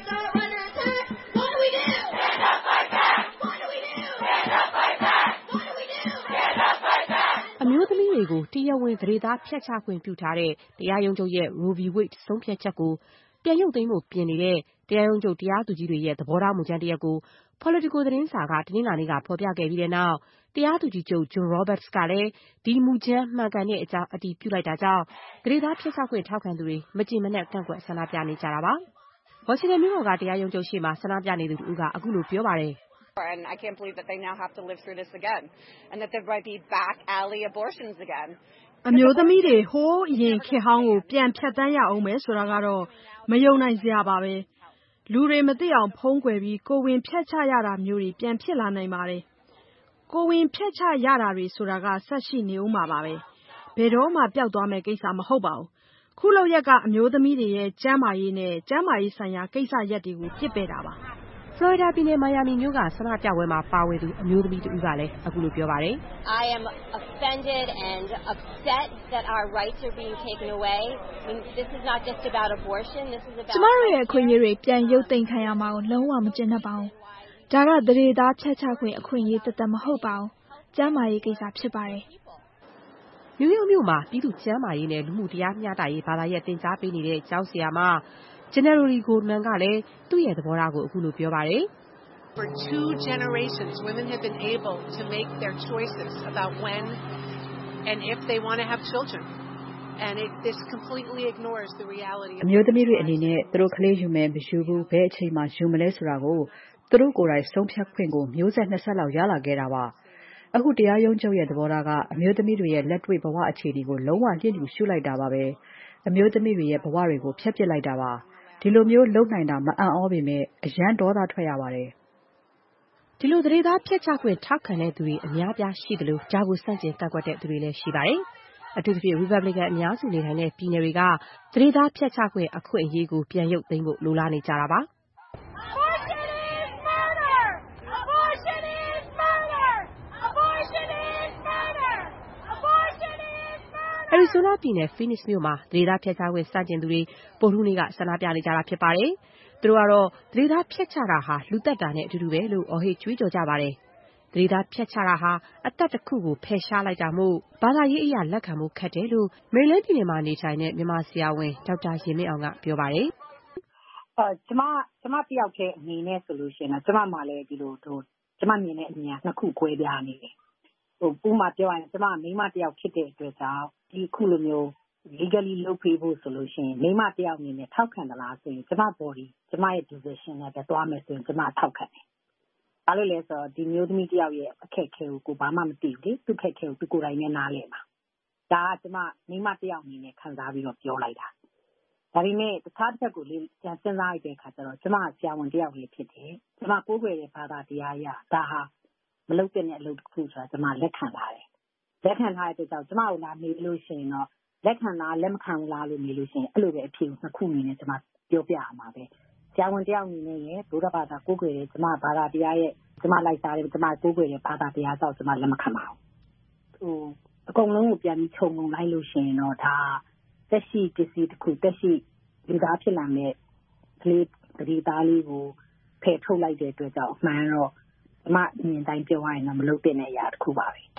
အမျိုးသမီးတွေကိုတရားဝင်သတိသားဖျက်ချခွင့်ပြုထားတဲ့တရားရုံးချုပ်ရဲ့ Roe v. Wade ဆုံးဖြတ်ချက်ကိုပြန်ရုပ်သိမ်းဖို့ပြင်နေတဲ့တရားရုံးချုပ်တရားသူကြီးတွေရဲ့သဘောထားမူကြမ်းတစ်ရပ်ကို Politico သတင်းစာကတနင်္လာနေ့ကဖော်ပြခဲ့ပြီးတဲ့နောက်တရားသူကြီးချုပ် John Roberts ကလည်းဒီမူကြမ်းမှန်ကန်တဲ့အကြောင်းအတည်ပြုလိုက်တာကြောင့်သတိသားဖျက်ချခွင့်ထောက်ခံသူတွေမကျေမနပ်ကန့်ကွက်ဆန္ဒပြနေကြတာပါ။ဝါရှင်တန်မြို့တော်ကတရားရုံးချုပ်ရှေ့မှာဆန္ဒပြနေသူတို့ကအခုလိုပြောပါတယ်။ And I can't believe that they now have to live through this again and that there might be back alley abortions again. အမျိုးသမီးတွေဟိုးအရင်ခေတ်ဟောင်းကိုပြန်ဖြတ်တန်းရအောင်မယ်ဆိုတာကတော့မယုံနိုင်စရာပါပဲ။လူတွေမသိအောင်ဖုံးကွယ်ပြီးကိုဝင်ဖြတ်ချရတာမျိုးတွေပြန်ဖြစ်လာနိုင်ပါတယ်။ကိုဝင်ဖြတ်ချရတာတွေဆိုတာကဆက်ရှိနေဦးမှာပါပဲ။ဘယ်တော့မှပျောက်သွားမယ့်ကိစ္စမဟုတ်ပါဘူး။ခုလောက်ရက်ကအမျိုးသမီးတွေရဲ့ကျန်းမာရေးနဲ့ကျန်းမာရေးဆိုင်ရာကိစ္စရပ်တွေကိုပြစ်ပယ်တာပါ။ဖလော်ရီဒါပြည်နယ်မိုင်ယာမီမြို့ကဆန္ဒပြပွဲမှာပါဝင်သူအမျိုးသမီးတူကလည်းအခုလိုပြောပါတယ်။ I am offended and upset that our rights are being taken away. I mean, this is not just about abortion. This is about ကျမတို့ရဲ့အခွင့်အရေးတွေပြန်ရုပ်သိမ်းခံရမှာကိုလုံးဝမကျေနပ်ပါဘူး။ဒါကသရေသားဖြတ်ချခွင့်အခွင့်အရေးတသက်မဟုတ်ပါဘူး။ကျန်းမာရေးကိစ္စဖြစ်ပါတယ်။နယူးယောက်မြို့မှာပြည်သူ့ကျန်းမာရေးနဲ့လူမှုတရားမျှတရေးဘာသာရပ်တင်ကြားပေးနေတဲ့ကျောင်းဆရာမGenerally Goldman ကလည်းသူ့ရဲ့သဘောထားကိုအခုလိုပြောပါတယ်။ For two generations women have been able to make their choices about when and if they want to have children and it this completely ignores the reality. အမျိုးသမီးတွေအနေနဲ့သူတို့ကလေးယူမယ်မယူဘူးဘယ်အချိန်မှယူမလဲဆိုတာကိုသူတို့ကိုယ်တိုင်ဆုံးဖြတ်ခွင့်ကိုမျိုးဆက်နှစ်ဆက်လောက်ရလာခဲ့တာပါ။အခုတရားရုံးချုပ်ရဲ့သဘောထားကအမျိုးသမီးတွေရဲ့လက်တွေ့ဘဝအခြေအနေကိုလုံးဝလျစ်လျူရှုလိုက်တာပါပဲ။အမျိုးသမီးတွေရဲ့ဘဝတွေကိုဖျက်ပစ်လိုက်တာပါ။ဒီလိုမျိုးလုံနိုင်တာမအံ့ဩပေမဲ့အရန်ဒေါသထွက်ရပါတယ်ဒီလိုသတိသားဖျက်ချခွင့်ထောက်ခံတဲ့သူတွေအများပြားရှိသလိုကြားကိုစန့်ကျင်ကန့်ကွက်တဲ့သူတွေလည်းရှိပါတယ်အထူးသဖြင့် Republican အများစုနေထိုင်တဲ့ပြည်နယ်တွေကသတိသားဖျက်ချခွင့်အခွင့်အရေးကိုပြန်ရုပ်သိမ်းဖို့လိုလားနေကြတာပါအရီဇိုနာပြည်နယ် Phoenix မြို့မှာသတိသားဖျက်ချခွင့်စတင်သူတွေဗုဒ္ဓဟူးနေ့ကဆန္ဒပြနေကြတာဖြစ်ပါတယ်။သူတို့ကတော့သတိသားဖျက်ချတာဟာလူသက်တာနဲ့အတူတူပဲလို့အော်ဟစ်ကြွေးကြော်ကြပါတယ်။သတိသားဖျက်ချတာဟာအသက်တစ်ခုကိုဖယ်ရှားလိုက်တာမို့ဘာသာရေးအရာလက်ခံမှုခက်တယ်လို့မေရီလန်းပြည်နယ်မှာနေထိုင်တဲ့မြန်မာဆရာဝန်ဒေါက်တာရင်မင်းအောင်ကပြောပါတယ်။အဲကျမကျမတယောက်တည်းအနေနဲ့ဆိုလို့ရှိရင်ကျမမှလည်းဒီလိုတို့ကျမမြင်တဲ့အမြင်ကနှစ်ခု꿰ပြားနေတယ်။ဟိုပူမပြောရင်ကျမမိန်းမတယောက်ဖြစ်တဲ့အတွက်ကြောင့်ဒီခုလိုမျိုး legally လုပ်ပေးဖို့ဆိုလို့ရှိရင်မိမတယောက်အနေနဲ့ထောက်ခံသလားဆိုရင်ကျမ body ကျမရဲ့ decision နဲ့ပဲသွားမယ်ဆိုရင်ကျမထောက်ခံတယ်။ဘာလို့လဲဆိုတော့ဒီမျိုးသမီးတယောက်ရဲ့အခက်အခဲကိုကိုဘာမှမသိဘူးလေသူ့အခက်အခဲကိုသူကိုယ်တိုင်နဲ့နားလည်မှာ။ဒါကကျမမိမတယောက်အနေနဲ့ခံစားပြီးတော့ပြောလိုက်တာ။ဒါပေမဲ့တခြားတစ်ချက်ကိုလေပြန်စဉ်းစားရတဲ့အခါကျတော့ကျမဆရာဝန်တယောက်လေးဖြစ်တယ်။ကျမကိုးကွယ်တဲ့ဘာသာတရားအရဒါဟာမလုပ်တဲ့အလုပ်တစ်ခုဆိုတာကျမလက်ခံထားတယ်။လက်ခံထားတဲ့အတွက်ကြောင့်ကျမကိုလာမေးလို့ရှိရင်တော့လက်ခံလားလက်မခံလားလို့မေးလို့ရှိရင်အဲ့လိုပဲအဖြေကိုနှစ်ခုအနေနဲ့ကျမပြောပြရမှာပဲဆရာဝန်တယောက်အနေနဲ့ရဲ့ဘုရားဘာသာကိုးကွယ်တဲ့ကျမဘာသာတရားရဲ့ကျမလိုက်စားတဲ့ကျမကိုးကွယ်တဲ့ဘာသာတရားကြောင့်ကျမလက်မခံပါဘူးဟိုအကုန်လုံးကိုပြန်ပြီးခြုံငုံလိုက်လို့ရှိရင်တော့ဒါတက်ရှိပစ္စည်းတစ်ခုတက်ရှိလူသားဖြစ်လာတဲ့ကလေးပရိသားလေးကိုဖယ်ထုတ်လိုက်တဲ့အတွက်ကြောင့်အမှန်တော့ကျမမြင်တိုင်းပြောရရင်တော့မလုပ်တဲ့အရာတစ်ခုပါပဲ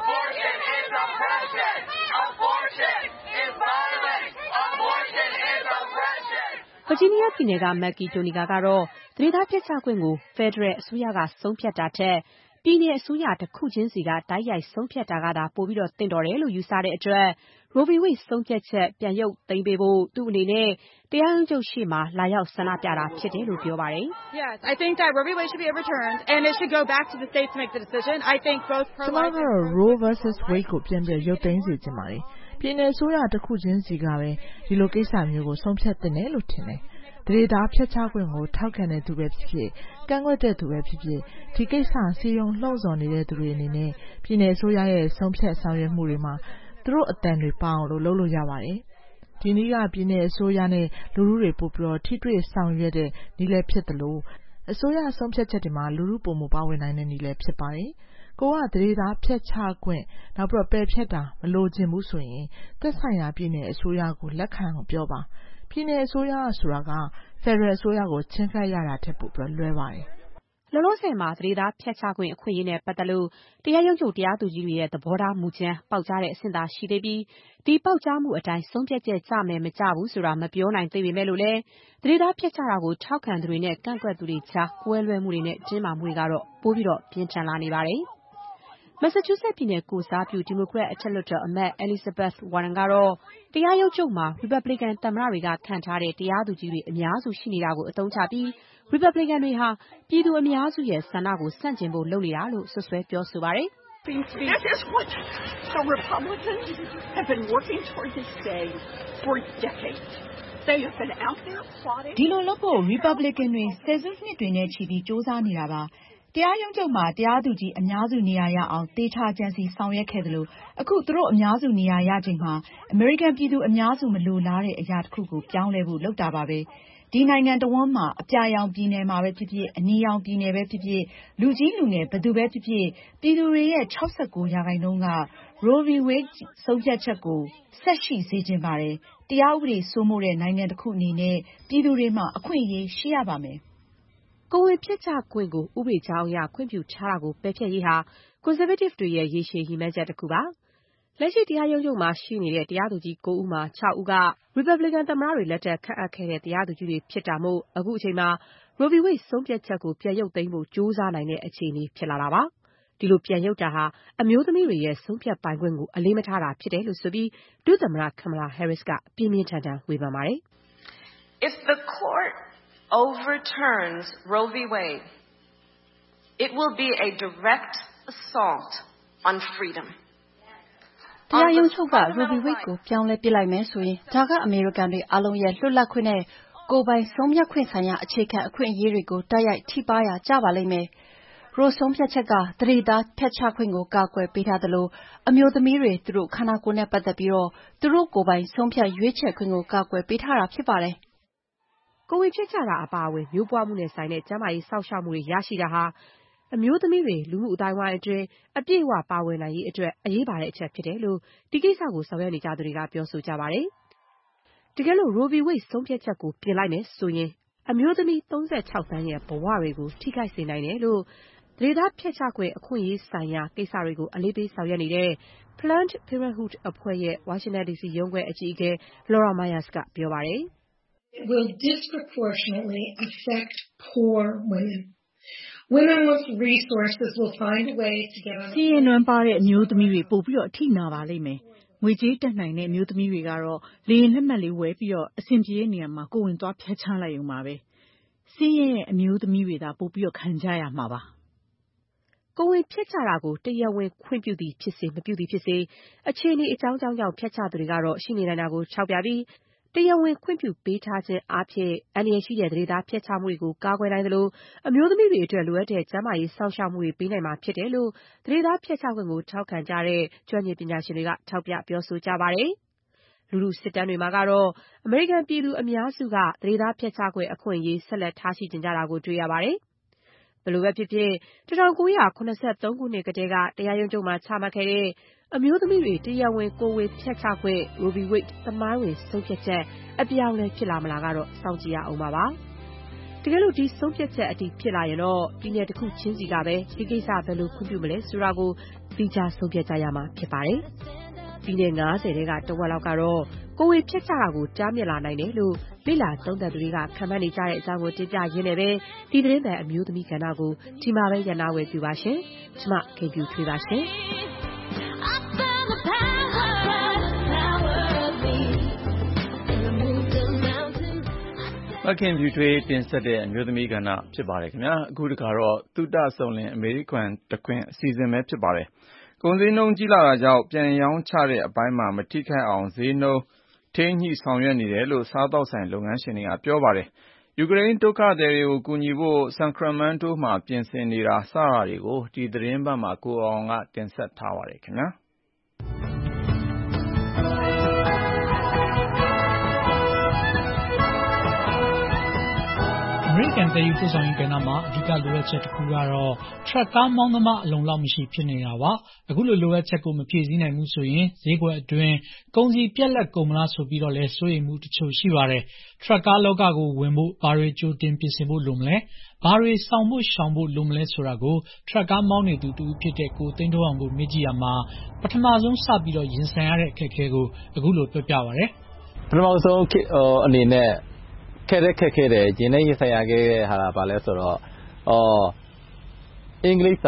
ဗာဂျီးနီးယားပြည်နယ်ကမက်ကီတိုနီကာကတော့သန္ဓေသားဖျက်ချခွင့်ကိုဖက်ဒရယ်အစိုးရကဆုံးဖြတ်တာထက်ပြည်နယ်အစိုးရတစ်ခုချင်းစီကတိုက်ရိုက်ဆုံးဖြတ်တာကသာပိုပြီးတော့သင့်တော်တယ်လို့ယူဆတဲ့အတွက် Roe v. Wade ဆုံးဖြတ်ချက်ပြန်ရုပ်သိမ်းပေးဖို့သူ့အနေနဲ့တရားရုံးချုပ်ရှေ့မှာလာရောက်ဆန္ဒပြတာဖြစ်တယ်လို့ပြောပါတယ်။ Yes, I think that Roe v. Wade should be overturned and it should go back to the states to make the decision. I think both pro-life ကျမတို့ Roe versus Wade ကိုပြန်ပြီးရုပ်သိမ်းစေချင်ပါတယ်။ပြည်နယ်အစိုးရတစ်ခုချင်းစီကပဲဒီလိုကိစ္စမျိုးကိုဆုံးဖြတ်သင့်တယ်လို့ထင်တယ်။သန္ဓေသားဖျက်ချခွင့်ကိုထောက်ခံတဲ့သူပဲဖြစ်ဖြစ်ကန့်ကွက်တဲ့သူပဲဖြစ်ဖြစ်ဒီကိစ္စစီယုံလှုံ့ဆော်နေတဲ့သူတွေအနေနဲ့ပြည်နယ်အစိုးရရဲ့ဆုံးဖြတ်ဆောင်ရွက်မှုတွေမှာသူတို့အတန်တွေပါအောင်လို့လုပ်လို့ရပါတယ်။ဒီနည်းကပြည်နယ်အစိုးရနဲ့လူထုတွေပို့ပြီးတော့ထိတွေ့ဆောင်ရွက်တဲ့နည်းလည်းဖြစ်တယ်လို့အစိုးရဆုံးဖြတ်ချက်တွေမှာလူထုပုံမပါဝင်နိုင်တဲ့နည်းလည်းဖြစ်ပါတယ်။ကိုကသန္ဓေသားဖျက်ချခွင့်နောက်ပြီးတော့ပယ်ဖျက်တာမလိုချင်ဘူးဆိုရင်သက်ဆိုင်ရာပြည်နယ်အစိုးရကိုလက်ခံအောင်ပြောပါပြည်နယ်အစိုးရဆိုတာကဖက်ဒရယ်အစိုးရကိုချင်းကပ်ရတာထက်ပိုပြီးလွယ်ပါတယ်။လောလောဆယ်မှာသန္ဓေသားဖျက်ချခွင့်အခွင့်အရေးနဲ့ပတ်သက်လို့တရားရုံးချုပ်တရားသူကြီးတွေရဲ့သဘောထားမူကြမ်းပေါက်ကြားတဲ့အဆင့်သာရှိသေးပြီးဒီပေါက်ကြားမှုအတိုင်းဆုံးဖြတ်ချက်ကျမယ်မကျဘူးဆိုတာမပြောနိုင်သေးပေမဲ့လို့လည်းသန္ဓေသားဖျက်ချတာကိုထောက်ခံသူတွေနဲ့ကန့်ကွက်သူတွေကြားကွဲလွဲမှုတွေနဲ့တင်းမာမှုတွေကတော့ပိုပြီးတော့ပြင်းထန်လာနေပါတယ်။ မက်ဆာချူးဆက်ပြည်နယ်ကိုယ်စားပြုဒီမိုကရက်အထက်လွှတ်တော်အမတ် Elizabeth Warren ကတော့တရားရုံးချုပ်မှာရီပတ်ဘလစ်ကန်သမ္မတတွေကခန့်ထားတဲ့တရားသူကြီးတွေအများစုရှိနေတာကိုအသုံးချပြီးရီပတ်ဘလစ်ကန်တွေဟာပြည်သူအများစုရဲ့ဆန္ဒကိုဆန့်ကျင်ဖို့လုပ်နေတာလို့စွပ်စွဲပြောဆိုပါတယ်။ This is what the Republicans have been working toward this day for decades. They have been out there plotting. ဒီလိုလုပ်ဖို့ Republican တွေဆယ်စုနှစ်တွေနဲ့ချီပြီးစ조사နေတာပါတရားရုံးချုပ်မှာတရားသူကြီးအများစုနေရာရအောင်တေချာကြံစီဆောင်ရွက်ခဲ့တယ်လို့အခုသူတို့အများစုနေရာရချိန်မှာ American ပြည်သူအများစုမလိုလားတဲ့အရာတစ်ခုကိုပြောင်းလဲဖို့လုပ်တာပါပဲဒီနိုင်ငံတော်ဝန်မှာအပြာရောင်ပြည်နယ်မှာပဲဖြစ်ဖြစ်အနီရောင်ပြည်နယ်ပဲဖြစ်ဖြစ်လူကြီးလူငယ်ဘယ်သူပဲဖြစ်ဖြစ်ပြည်သူတွေရဲ့၆၉ရာခိုင်နှုန်းက Roe v. Wade ဆုံးဖြတ်ချက်ကိုဆက်ရှိစေချင်ပါတယ်တရားဥပဒေစိုးမိုးတဲ့နိုင်ငံတစ်ခုအနေနဲ့ပြည်သူတွေမှာအခွင့်အရေးရှိရပါမယ်ကိုယ်ဝန်ဖျက်ချခွင့်ကိုဥပဒေကြောင်းအရခွင့်ပြုထားတာကိုပယ်ဖျက်ရေးဟာကွန်ဆာဗေးတစ်တွေရဲ့ရေရှည်ရည်မှန်းချက်တစ်ခုပါ။လက်ရှိတရားရုံးချုပ်မှာရှိနေတဲ့တရားသူကြီး၉ဦးမှာ၆ဦးကရီပတ်ဘလစ်ကန်သမ္မတတွေလက်ထက်ခန့်အပ်ခဲ့တဲ့တရားသူကြီးတွေဖြစ်တာမို့အခုအချိန်မှာ Roe v. Wade ဆုံးဖြတ်ချက်ကိုပြန်ရုပ်သိမ်းဖို့ကြိုးစားနိုင်တဲ့အခြေအနေဖြစ်လာတာပါ။ဒီလိုပြန်ရုပ်တာဟာအမျိုးသမီးတွေရဲ့ဆုံးဖြတ်ပိုင်ခွင့်ကိုအလေးမထားတာဖြစ်တယ်လို့ဆိုပြီးဒုသမ္မတ Kamala Harris ကပြင်းပြင်းထန်ထန်ဝေဖန်ပါတယ်။ If the court overturns Roe v. Wade, it will be a direct assault on freedom. တရားရုံးချုပ်က Roe v. Wade ကိုပြောင်းလဲပစ်လိုက်မယ်ဆိုရင်ဒါကအမေရိကန်တွေအားလုံးရဲ့လွတ်လပ်ခွင့်နဲ့ကိုယ်ပိုင်ဆုံးဖြတ်ခွင့်ဆိုင်ရာအခြေခံအခွင့်အရေးတွေကိုတိုက်ရိုက်ထိပါးရာကျပါလိမ့်မယ်။ Roe ဆုံးဖြတ်ချက်ကသန္ဓေသားဖျက်ချခွင့်ကိုကာကွယ်ပေးထားသလိုအမျိုးသမီးတွေသူတို့ခန္ဓာကိုယ်နဲ့ပတ်သက်ပြီးတော့သူတို့ကိုယ်ပိုင်ဆုံးဖြတ်ရွေးချယ်ခွင့်ကိုကာကွယ်ပေးထားတာဖြစ်ပါတယ်။ကိုယ်ဝန်ဖျက်ချတာအပါအဝင်မျိုးပွားမှုနဲ့ဆိုင်တဲ့ကျန်းမာရေးစောင့်ရှောက်မှုတွေရရှိတာဟာအမျိုးသမီးတွေလူမှုအတိုင်းအဝိုင်းအတွင်းအပြည့်အဝပါဝင်နိုင်ရေးအတွက်အရေးပါတဲ့အချက်ဖြစ်တယ်လို့ဒီကိစ္စကိုဆောင်ရွက်နေကြသူတွေကပြောဆိုကြပါတယ်။တကယ်လို့ Roe v. Wade ဆုံးဖြတ်ချက်ကိုပြင်လိုက်မယ်ဆိုရင်အမျိုးသမီး၃၆သန်းရဲ့ဘဝတွေကိုထိခိုက်စေနိုင်တယ်လို့သန္ဓေသားဖျက်ချခွင့်အခွင့်အရေးဆိုင်ရာကိစ္စတွေကိုအလေးပေးဆောင်ရွက်နေတဲ့ Planned Parenthood အဖွဲ့ရဲ့ဝါရှင်တန်ဒီစီရုံးခွဲအကြီးအကဲ Laura Myers ကပြောပါတယ်။ It will disproportionately affect poor women. Women with resources will find a way to get on. စီးရင်နွမ်းပါတဲ့အမျိုးသမီးတွေပို့ပြီးတော့အထိနာပါလိမ့်မယ်ငွေကြေးတက်နိုင်တဲ့အမျိုးသမီးတွေကတော့လေယာဉ်လက်မှတ်လေးဝယ်ပြီးတော့အဆင်ပြေတဲ့နေရာမှာကိုယ်ဝင်သွားဖြတ်ချလိုက်ရုံပါပဲဆင်းရဲတဲ့အမျိုးသမီးတွေသာပို့ပြီးတော့ခံကြရမှာပါကိုယ်ဝင်ဖြတ်ချတာကိုတရားဝင်ခွင့်ပြုသည်ဖြစ်စေမပြုသည်ဖြစ်စေအခြေအနေအကြောင်းကြောင့်ကြောင့်ဖြတ်ချသူတွေကတော့ရှိနေနိုင်တာကိုထောက်ပြပြီးတရားဝင်ခွင့်ပြုပေးထားခြင်းအပြင်အန္တရာယ်ရှိတဲ့သတိသားဖြတ်ချမှုတွေကိုကာကွယ်နိုင်သလိုအမျိုးသမီးတွေအတွက်လိုအပ်တဲ့ကျန်းမာရေးစောင့်ရှောက်မှုတွေပေးနိုင်မှာဖြစ်တယ်လို့သတိသားဖြတ်ချခွင့်ကိုထောက်ခံကြတဲ့ကျွမ်းကျင်ပညာရှင်တွေကထောက်ပြပြောဆိုကြပါတယ်။လူလူစစ်တမ်းတွေမှာကတော့အမေရိကန်ပြည်သူအများစုကသတိသားဖြတ်ချခွင့်အခွင့်အရေးဆက်လက်ထားရှိကြတာကိုတွေ့ရပါတယ်။ဘယ်လိုပဲဖြစ်ဖြစ်၁၉၇၃ခုနှစ်ကတည်းကတရားရုံးချုပ်မှာချမှတ်ခဲ့တဲ့အမျိုးသမီးတွေတရားဝင်ကိုယ်ဝင်ဖြတ်ချခွင့် Roe v. Wade သမိုင်းဝင်ဆုံးဖြတ်ချက်အပြောင်းလဲဖြစ်လာမလားကတော့စောင့်ကြည့်ရအောင်ပါ။တကယ်လို့ဒီဆုံးဖြတ်ချက်အတည်ဖြစ်လာရင်တော့ပြည်နယ်တစ်ခုချင်းစီကပဲဒီကိစ္စဘယ်လိုခွင့်ပြုမလဲဆိုတာကိုသီးခြားဆုံးဖြတ်ကြရမှာဖြစ်ပါတယ်။ပြည်နယ်၅၀ထဲကတဝက်လောက်ကတော့ကိုယ်ဝင်ဖြတ်ချတာကိုတားမြစ်လာနိုင်တယ်လို့လေ့လာသုံးသပ်သူတွေကခန့်မှန်းနေကြတဲ့အကြောင်းကိုတင်ပြရင်းနဲ့ပဲဒီသတင်းပံအမျိုးသမီးကဏ္ဍကိုဒီမှာပဲရနာဝယ်ပြပါရှင်။ကျွန်မခင်ပြူထွေးပါရှင်။မခင်ဖြူထွေးတင်ဆက်တဲ့အမျိုးသမီးကဏ္ဍဖြစ်ပါတယ်ခင်ဗျာအခုတခါတော့သုတဆုံလင်အမေရိကန်တခွင်အစီအစဉ်ပဲဖြစ်ပါတယ်ကုန်စည်နှုန်းကြီးလာတာကြောင့်ပြန်ရောင်းချတဲ့အပိုင်းမှာမထိခိုက်အောင်ဈေးနှုန်းထိန်းညှိဆောင်ရွက်နေတယ်လို့စားသောက်ဆိုင်လုပ်ငန်းရှင်တွေကပြောပါတယ်ယူကရိန်းဒုက္ခသည်တွေကိုကူညီဖို့ဆန်ခရမန်တိုမှာပြင်ဆင်နေတာစတာတွေကိုဒီသတင်းပတ်မှာကိုအောင်ကတင်ဆက်ထားပါတယ်ခင်ဗျာအမေရိကန်ပြည်သူ့ဆောင်ရင်ကဏ္ဍမှာအဓိကလိုအပ်ချက်တစ်ခုကတော့ထရက်ကားမောင်းသမားအလုံလောက်မရှိဖြစ်နေတာပါအခုလိုလိုအပ်ချက်ကိုမဖြည့်ဆည်းနိုင်ဘူးဆိုရင်ဈေးကွက်အတွင်းကုန်စည်ပြက်လက်ကုန်မလားဆိုပြီးတော့လဲစိုးရိမ်မှုတချို့ရှိပါတယ်ထရက်ကားလောကကိုဝင်ဖို့ဘာတွေကြိုတင်ပြင်ဆင်ဖို့လိုမလဲဘာတွေဆောင်ဖို့ရှောင်ဖို့လိုမလဲဆိုတာကိုထရက်ကားမောင်းနေသူတူဖြစ်တဲ့ကိုသိန်းတော်အောင်ကိုမေးကြည့်ရမှာပထမဆုံးစပြီးတော့ရင်ဆိုင်ရတဲ့အခက်အခဲကိုအခုလိုပြောပြပါရယ်ပထမဆုံးအနေနဲ့ခဲ့တဲ့ခက်ခဲတယ်ဂျင်းနဲ့ရင်ဆိုင်ရခဲ့တဲ့ဟာပါလဲဆိုတော့အော်အင်္ဂလိပ်စာ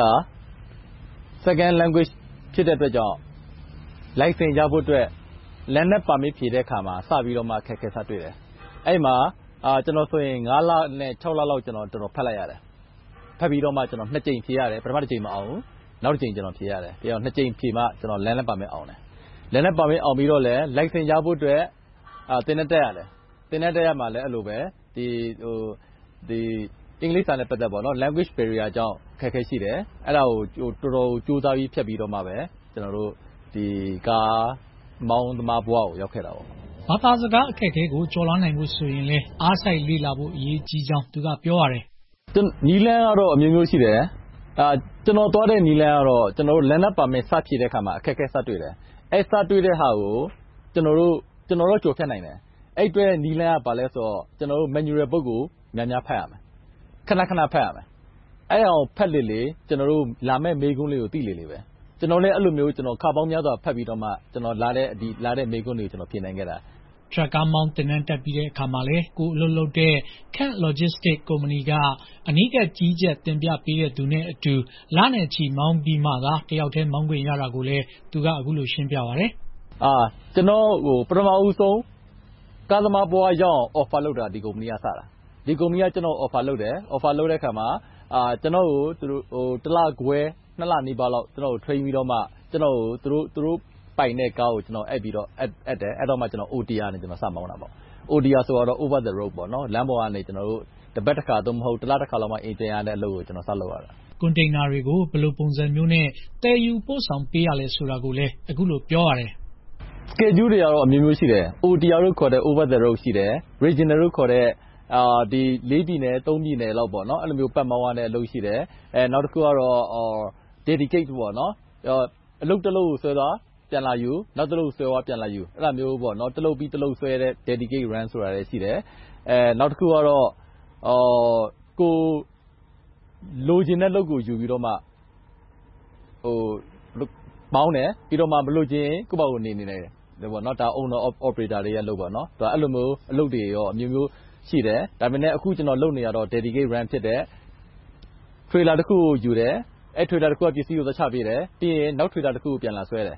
second language ဖြစ်တဲ့အတွက်ကြောင့် license ရဖို့အတွက် learner permit ဖြည့်တဲ့အခါမှာစပြီးတော့မှခက်ခဲစတွေ့တယ်အဲ့မှာအာကျွန်တော်ဆိုရင်၅လနဲ့၆လလောက်ကျွန်တော်တော်တော်ဖတ်လိုက်ရတယ်ဖတ်ပြီးတော့မှကျွန်တော်နှစ်ကြိမ်ဖြည့်ရတယ်ပထမတစ်ကြိမ်မအောင်ဘူးနောက်တစ်ကြိမ်ကျွန်တော်ဖြည့်ရတယ်ပြီးတော့နှစ်ကြိမ်ဖြည့်မှကျွန်တော် learner permit အောင်တယ် learner permit အောင်ပြီးတော့လဲ license ရဖို့အတွက်အာသင်တဲ့တက်ရတယ်သင်တဲ့တက်ရမှာလည်းအဲ့လိုပဲဒီဟိုဒီအင်္ဂလိပ်စာနဲ့ပတ်သက်ပေါ့နော် language barrier ကြောင့်ခက်ခဲရှိတယ်အဲ့ဒါကိုတော်တော်ကြိုးစားပြီးဖြတ်ပြီးတော့မှပဲကျွန်တော်တို့ဒီကားမောင်းသမားဘဝကိုရောက်ခဲ့တာပေါ့ဘာသာစကားအခက်အခဲကိုကျော်လွှားနိုင်ဖို့ဆိုရင်လည်းအားစိုက်လေ့လာဖို့အရေးကြီးကြောင်းသူကပြောရတယ်နီလန်းကတော့အမျိုးမျိုးရှိတယ်အာကျွန်တော်သွားတဲ့နီလန်းကတော့ကျွန်တော်တို့ learner permit စဖြည့်တဲ့အခါမှာအခက်အခဲစတွေ့တယ်အဲ့စတွေ့တဲ့ဟာကိုကျွန်တော်တို့ကျွန်တော်တို့ကြော်ဖြတ်နိုင်တယ်အဲ့အတွက်နီလန်းကပါလဲဆိုတော့ကျွန်တော်တို့ manual book ကိုများများဖတ်ရမယ်ခဏခဏဖတ်ရမယ်အဲ့အောင်ဖတ်လေလေကျွန်တော်တို့လာမဲ့မေးခွန်းလေးကိုသိလေလေပဲကျွန်တော်လည်းအဲ့လိုမျိုးကျွန်တော်ခါပေါင်းများစွာဖတ်ပြီးတော့မှကျွန်တော်လာတဲ့ဒီလာတဲ့မေးခွန်းတွေကိုကျွန်တော်ပြင်နိုင်ခဲ့တာထရက်ကားမောင်းတင်တက်ပြီးတဲ့အခါမှာလေကိုအလုပ်လုပ်တဲ့ Kent Logistics ကုမ္ပဏီကအနီးကပ်ကြီးကြပ်တင်ပြပေးတဲ့သူနဲ့အတူလနဲ့ချီမောင်းပြီးမှသာတယောက်တည်းမောင်းခွင့်ရတာကိုလည်းသူကအခုလိုရှင်းပြပါတယ်အာကျွန်တော်ဟိုပထမဦးဆုံးကားသမားဘွားရောက် offer လုပ်တာဒီကုမ္ပဏီကစတာဒီကုမ္ပဏီကကျွန်တော် offer လုပ်တယ် offer လုပ်တဲ့အခါမှာအာကျွန်တော်ကိုသူတို့ဟိုတစ်လခွဲနှစ်လနီးပါးလောက်ကျွန်တော်ကို train ပြီးတော့မှကျွန်တော်ကိုသူတို့သူတို့ပိုင်တဲ့ကားကိုကျွန်တော်အပ်ပြီးတော့အပ်အပ်တယ်အဲ့တော့မှကျွန်တော် O T R နဲ့ကျွန်တော်စမောင်းတာပေါ့ O T R ဆိုတော့ over the road ပေါ့နော်လမ်းပေါ်ကနေကျွန်တော်တို့တစ်ပတ်တစ်ခါတော့မဟုတ်တစ်လတစ်ခါလောက်မှအင်တင်ရတဲ့အလုပ်ကိုကျွန်တော်စလုပ်ရတာကွန်တိန်နာတွေကိုဘယ်လိုပုံစံမျိုးနဲ့တည်ယူပို့ဆောင်ပေးရလဲဆိုတာကိုလည်းအခုလိုပြောရတယ် schedule တွေကတော့အမျိုးမျိုးရှိတယ် O T R လို့ခေါ်တဲ့ over the road ရှိတယ် regional လို့ခေါ်တဲ့အာဒီလေးပြည်နယ်သုံးပြည်နယ်လောက်ပေါ့နော်အဲ့လိုမျိုးပတ်မောင်းရတဲ့အလုပ်ရှိတယ်အဲနောက်တစ်ခုကတော့ dedicate ပေါ့နော်အလုပ်တစ်လုပ်ကိုဆွဲသွားပြန်လာယူနောက်တစ်လုပ်ဆွဲသွားပြန်လာယူအဲ့လိုမျိုးပေါ့နော်တစ်လုပ်ပြီးတစ်လုပ်ဆွဲတဲ့ dedicate run ဆိုတာလည်းရှိတယ်အဲနောက်တစ်ခုကတော့အော်ကိုလိုချင်တဲ့လုပ်ကိုယူပြီးတော့မှဟိုမောင်းတယ်ပြီးတော့မှမလို့ချင်းကိုယ့်ဘာကိုနေနေတယ်ပေါ့နော်ဒါ owner operator တွေရဲ့လုပ်ပါနော်ဒါအဲ့လိုမျိုးအလုပ်တွေရောအမျိုးမျိုးရှိတယ်ဒါပေမဲ့အခုကျွန်တော်လုပ်နေရတော့ dedicate run ဖြစ်တဲ့ trailer တစ်ခုကိုယူတယ်အဲ့ trailer တစ်ခုကပစ္စည်းကိုသက်ချပေးတယ်ပြီးရင်နောက် trailer တစ်ခုကိုပြန်လာဆွဲတယ်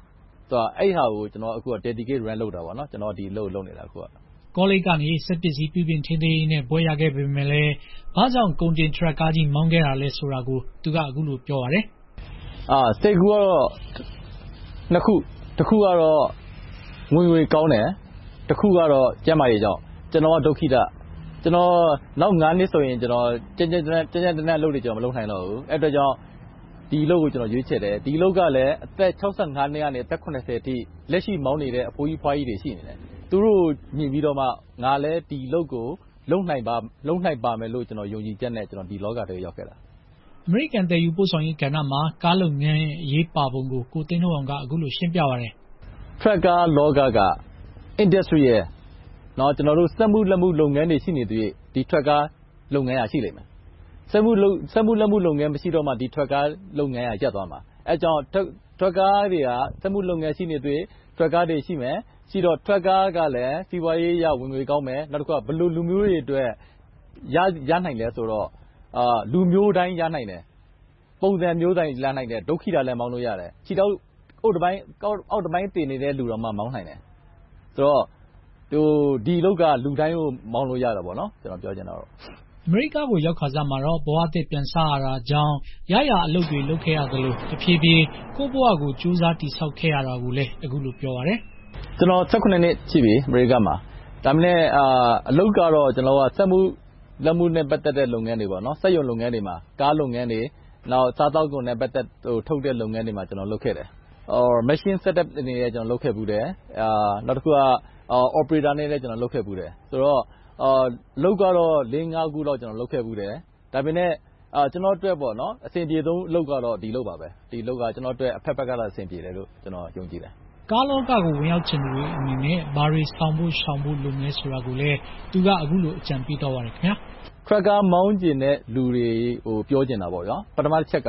ဆိုတော့အဲ့ဟာကိုကျွန်တော်အခုက dedicate run လုပ်တာပေါ့နော်ကျွန်တော်ဒီလုပ်လုပ်နေတာအခုကကောလိပ်ကနေစက်ပစ္စည်းပြုပြင်ထိန်းသိမ်းရေးနဲ့ဘွဲရခဲ့ပေမဲ့လည်းဘာကြောင့်ကုန်တင်ထရက်ကားကြီးမောင်းခဲ့တာလဲဆိုတာကိုသူကအခုလိုပြောပါတယ်အာစိတ်ကူကတော့နှစ်ခုတစ်ခုကတော့ငွေငွေကောင်းတယ်တစ်ခုကတော့ကျန်းမာရေးကြောင့်ကျွန်တော်ကဒုက္ခိတကျွန်တော်နောက်၅နှစ်ဆိုရင်ကျွန်တော်ကျန်းကျန်းကျန်းကျန်းတန်းလုပ်နေကျွန်တော်မလုပ်နိုင်တော့ဘူးအဲ့အတွက်ကြောင့်ဒီလုပ်ကိုကျွန်တော်ရွေးချယ်တယ်ဒီလုပ်ကလည်းအသက်၆၅နှစ်ကနေအသက်၇၀အထိလက်ရှိမောင်းနေတဲ့အဖိုးကြီးဖွားကြီးတွေရှိနေတယ်သူတို့မြင်ပြီးတော့မှငါလည်းဒီလုပ်ကိုလုံနိုင်ပါလုံနိုင်ပါမယ်လို့ကျွန်တော်ယုံကြည်ချက်နဲ့ကျွန်တော်ဒီလောကထဲရောက်ခဲ့တာအမေရိကန်တည်ယူပို့ဆောင်ရေးကဏ္ဍမှာကားလုပ်ငန်းရဲ့အရေးပါပုံကိုကိုသိန်းတို့အောင်ကအခုလိုရှင်းပြပါတယ် Tracker လောကက industry ရဲ့နော်ကျွန်တော်တို့စက်မှုလက်မှုလုပ်ငန်းတွေရှိနေသေးဒီ Tracker လုပ်ငန်းရရှိလိမ့်မယ်စက်မှုစက်မှုလက်မှုလုပ်ငန်းမရှိတော့မှဒီ Tracker လုပ်ငန်းရရပ်သွားမှာအဲကြောင့် Tracker တွေကစက်မှုလုပ်ငန်းရှိနေသေး Tracker တွေရှိမယ်ရှိတော့ Tracker ကလည်းစီးပွားရေးရဝင်ငွေကောင်းမယ်နောက်တစ်ခုကဘလူလူမျိုးတွေအတွက်ရရနိုင်လဲဆိုတော့အာလူမျိုးတိုင်းရနိုင်တယ်ပုံစံမျိုးတိုင်းရနိုင်တယ်ဒုက္ခိတလည်းမောင်းလို့ရတယ်ခြေတော့အောက်တစ်ပိုင်းအောက်တစ်ပိုင်းတင်နေတဲ့လူတော်မှမောင်းနိုင်တယ်ဆိုတော့ဟိုဒီလောက်ကလူတိုင်းကိုမောင်းလို့ရတာပေါ့နော်ကျွန်တော်ပြောချင်တာတော့အမေရိကကိုရောက်ခါစားမှာတော့ဘဝသစ်ပြန်ဆရတာကြောင့်ရရအလုပ်တွေလုပ်ခဲ့ရတယ်လို့တဖြည်းဖြည်းကိုယ့်ဘဝကိုကြိုးစားတည်ဆောက်ခဲ့ရတာကိုလည်းအခုလိုပြောပါတယ်ကျွန်တော်၁၈နှစ်ရှိပြီအမေရိကမှာဒါမှလည်းအာအလုပ်ကတော့ကျွန်တော်ကစက်မှုလက်မှုနဲ့ပတ်သက်တဲ့လုပ်ငန်းတွေပေါ့နော်စက်ရုံလုပ်ငန်းတွေမှာကားလုပ်ငန်းတွေနောက်စားတောက်ကုန်နဲ့ပတ်သက်ဟိုထုတ်တဲ့လုပ်ငန်းတွေမှာကျွန်တော်လုပ်ခဲ့တယ်အော် machine setup အနေနဲ့ကျွန်တော်လုပ်ခဲ့ဘူးတယ်အာနောက်တစ်ခုက operator နဲ့လည်းကျွန်တော်လုပ်ခဲ့ဘူးတယ်ဆိုတော့အာလုပ်ကတော့၄၅ခုတော့ကျွန်တော်လုပ်ခဲ့ဘူးတယ်ဒါပေမဲ့အာကျွန်တော်အတွက်ပေါ့နော်အဆင်ပြေဆုံးလုပ်ကတော့ဒီလုပ်ပါပဲဒီလုပ်ကကျွန်တော်အတွက်အဖက်ဖက်ကတော့အဆင်ပြေတယ်လို့ကျွန်တော်ယုံကြည်တယ်ကားလောကကိုဝင်ရောက်ချင်သူတွေအနေနဲ့ဘာတွေဆောင်ဖို့ရှောင်ဖို့လုပ်နေဆိုတာကိုလည်းသူကအခုလိုအကြံပေးတော့ပါတယ်ခင်ဗျာ Tracker မောင်းကျင်တဲ့လူတွေဟိုပြောကျင်တာပေါ့နော်ပထမတစ်ချက်က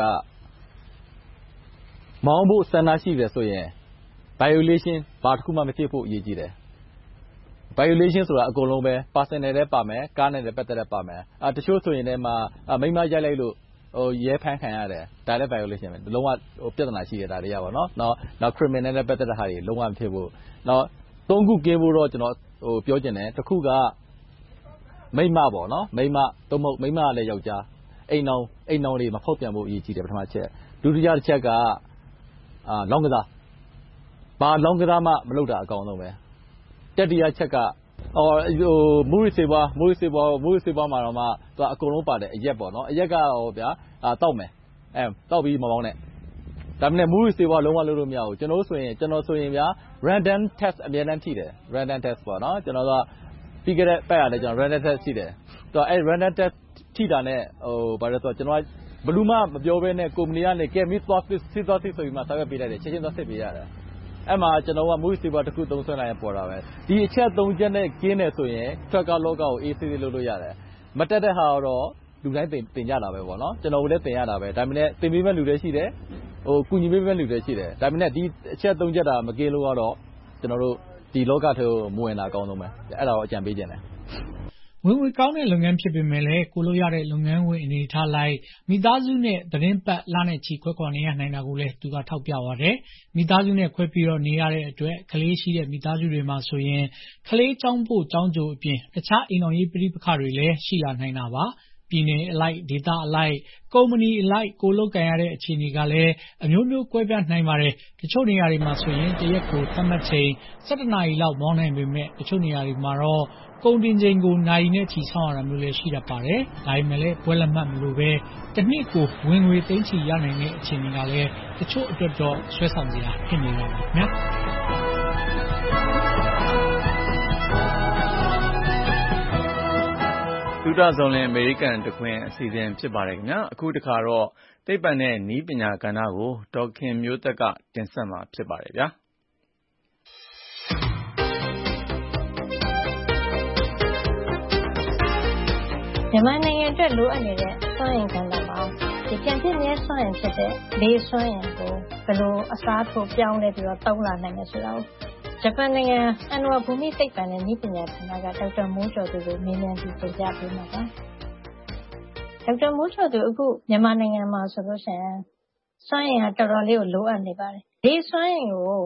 မောင်းဖို့စံနာရှိတယ်ဆိုရင် violation ဘာတစ်ခုမှမဖြစ်ဖို့အရေးကြီးတယ် violation ဆိုတာအကုန်လုံးပဲ personal လည်းပါမယ်ကားနဲ့လည်းပတ်သက်လည်းပါမယ်အာတချို့ဆိုရင်လည်းမှာမိမရိုက်လိုက်လို့ဟိုရဲဖမ်းခံရတယ်ဒါလည်း violation ပဲလုံးဝဟိုပြဿနာရှိရတာတွေရပါတော့နော်နောက် criminal နဲ့ပတ်သက်တဲ့ဟာတွေလုံးဝမဖြစ်ဘူးနောက်သုံးခုကင်းဖို့တော့ကျွန်တော်ဟိုပြောချင်တယ်တစ်ခုကမိမပေါ့နော်မိမသုံးမဟုတ်မိမကလည်းယောက်ျားအိမ်အောင်အိမ်အောင်တွေမဖောက်ပြန်ဖို့အရေးကြီးတယ်ပထမချက်ဒုတိယတစ်ချက်ကအာလောင်းကစားဘာလောင်းကစားမှမလုပ်တာအကောင်းဆုံးပဲတတိယချက်ကအော်ဟိုမူရီစေပွားမူရီစေပွားမူရီစေပွားမှာတော့မှသူကအကုန်လုံးပါတယ်အရက်ပေါ့နော်အရက်ကဟိုဗျာအာတောက်မယ်အဲတောက်ပြီးမပေါင်းနဲ့ဒါပေမဲ့မူရီစေပွားလုံးဝလုပ်လို့မရဘူးကျွန်တော်ဆိုရင်ကျွန်တော်ဆိုရင်ဗျာ random test အများနဲ့ထိတယ် random test ပေါ့နော်ကျွန်တော်ကပြီးခဲ့တဲ့ပတ်ရတယ်ကျွန်တော် random test ရှိတယ်သူကအဲ random test ထိတာနဲ့ဟိုဘာလဲဆိုတော့ကျွန်တော်ဘလူးမမပြောဘဲနဲ့ကုမ္ပဏီကနေကဲမီသွားစစ်စစ်သွားစစ်ဆိုပြီးမှစာရွက်ပေးလိုက်တယ်ချက်ချင်းသွားစစ်ပေးရတယ်အဲ့မှာကျွန်တော်ကမူရီစေပွားတစ်ခုသုံးဆွဲလိုက်ရင်ပေါ်တာပဲဒီအချက်သုံးချက်နဲ့ကျင်းနေဆိုရင် tracker လောကကို အေးဆေးဆေးလုပ်လို့ရတယ်မတက်တဲ့ဟာတော့လူတိုင်းတင်တင်ကြတာပဲပေါ့နော်ကျွန်တော်လည်းတင်ရတာပဲဒါပေမဲ့တင်ပေးမဲ့လူတွေရှိတယ်ဟိုကုညီပေးမဲ့လူတွေရှိတယ်ဒါပေမဲ့ဒီအချက်သုံးချက်တာမကင်းလို့ကတော့ကျွန်တော်တို့ဒီလောကထဲကိုမဝင်တာအကောင်းဆုံးပဲအဲ့ဒါကိုအကြံပေးခြင်းတယ်ဝင်ငွေကောင်းတဲ့လုပ်ငန်းဖြစ်ပေမဲ့လည်းကိုလိုရတဲ့လုပ်ငန်းဝင်အနေထားလိုက်မိသားစုနဲ့သတင်းပတ်လနဲ့ချီခွဲခွာနေရနိုင်တာကိုလည်းသူကထောက်ပြပါတယ်မိသားစုနဲ့ခွဲပြီးတော့နေရတဲ့အတွက်ကလေးရှိတဲ့မိသားစုတွေမှာဆိုရင်ကလေးចောင်းဖို့ចောင်းကြိုအပြင်တခြားအိမ်တော်ရေးပြဋိပက္ခတွေလည်းရှိလာနိုင်တာပါပြည်နယ်အလိုက်ဒေသအလိုက်ကုမ္ပဏီအလိုက်ကိုလုတ်ကန်ရတဲ့အခြေအနေကလည်းအမျိုးမျိုးကွဲပြားနိုင်ပါတယ်တချို့နေရာတွေမှာဆိုရင်တရက်ကိုသတ်မှတ်ချိန်၁၇နာရီလောက်မောင်းနိုင်ပေမဲ့တချို့နေရာတွေမှာတော့ကုန်တင်ချိန်ကိုနိုင်နဲ့ချီဆောင်ရတာမျိုးလည်းရှိတတ်ပါတယ်ဒါပေမဲ့လည်းဘွဲလက်မှတ်မလို့ပဲတစ်နှစ်ကိုဝင်ငွေသိန်းချီရနိုင်တဲ့အခြေအနေကလည်းတချို့အတွက်တော့ဆွဲဆောင်စရာဖြစ်နေပါမယ်ခင်ဗျာဒုဒဇုံလင်အမေရိကန်တခွင်အစီအစဉ်ဖြစ်ပါတယ်ခင်ဗျာအခုတခါတော့သိပ္ပံနဲ့နည်းပညာကဏ္ဍကိုဒေါက်ခင်မျိုးသက်ကတင်ဆက်မှာဖြစ်ပါတယ်ဗျာမြန်မာနိုင်ငံအတွက်လိုအပ်နေတဲ့စွမ်းအင်ကဏ္ဍမှာဒီပြန်ဖြစ်မြဲစွမ်းအင်ဖြစ်တဲ့လေစွမ်းအင်ကိုဘယ်လိုအစားထိုးပြောင်းလဲပြီးတော့တောင်းလာနိုင်လဲဆိုတာကိုဂျပန်နိုင်ငံအန်ဝါဘူမိသိပ္ပံနဲ့နည်းပညာဌာနကဒေါက်တာမိုးကျော်သူကိုမေးမြန်းပြီးတင်ပြပေးမှာပါဒေါက်တာမိုးကျော်သူအခုမြန်မာနိုင်ငံမှာဆိုလို့ရှိရင်စွမ်းအင်ကတော်တော်လေးကိုလိုအပ်နေပါတယ်လေစွမ်းအင်ကို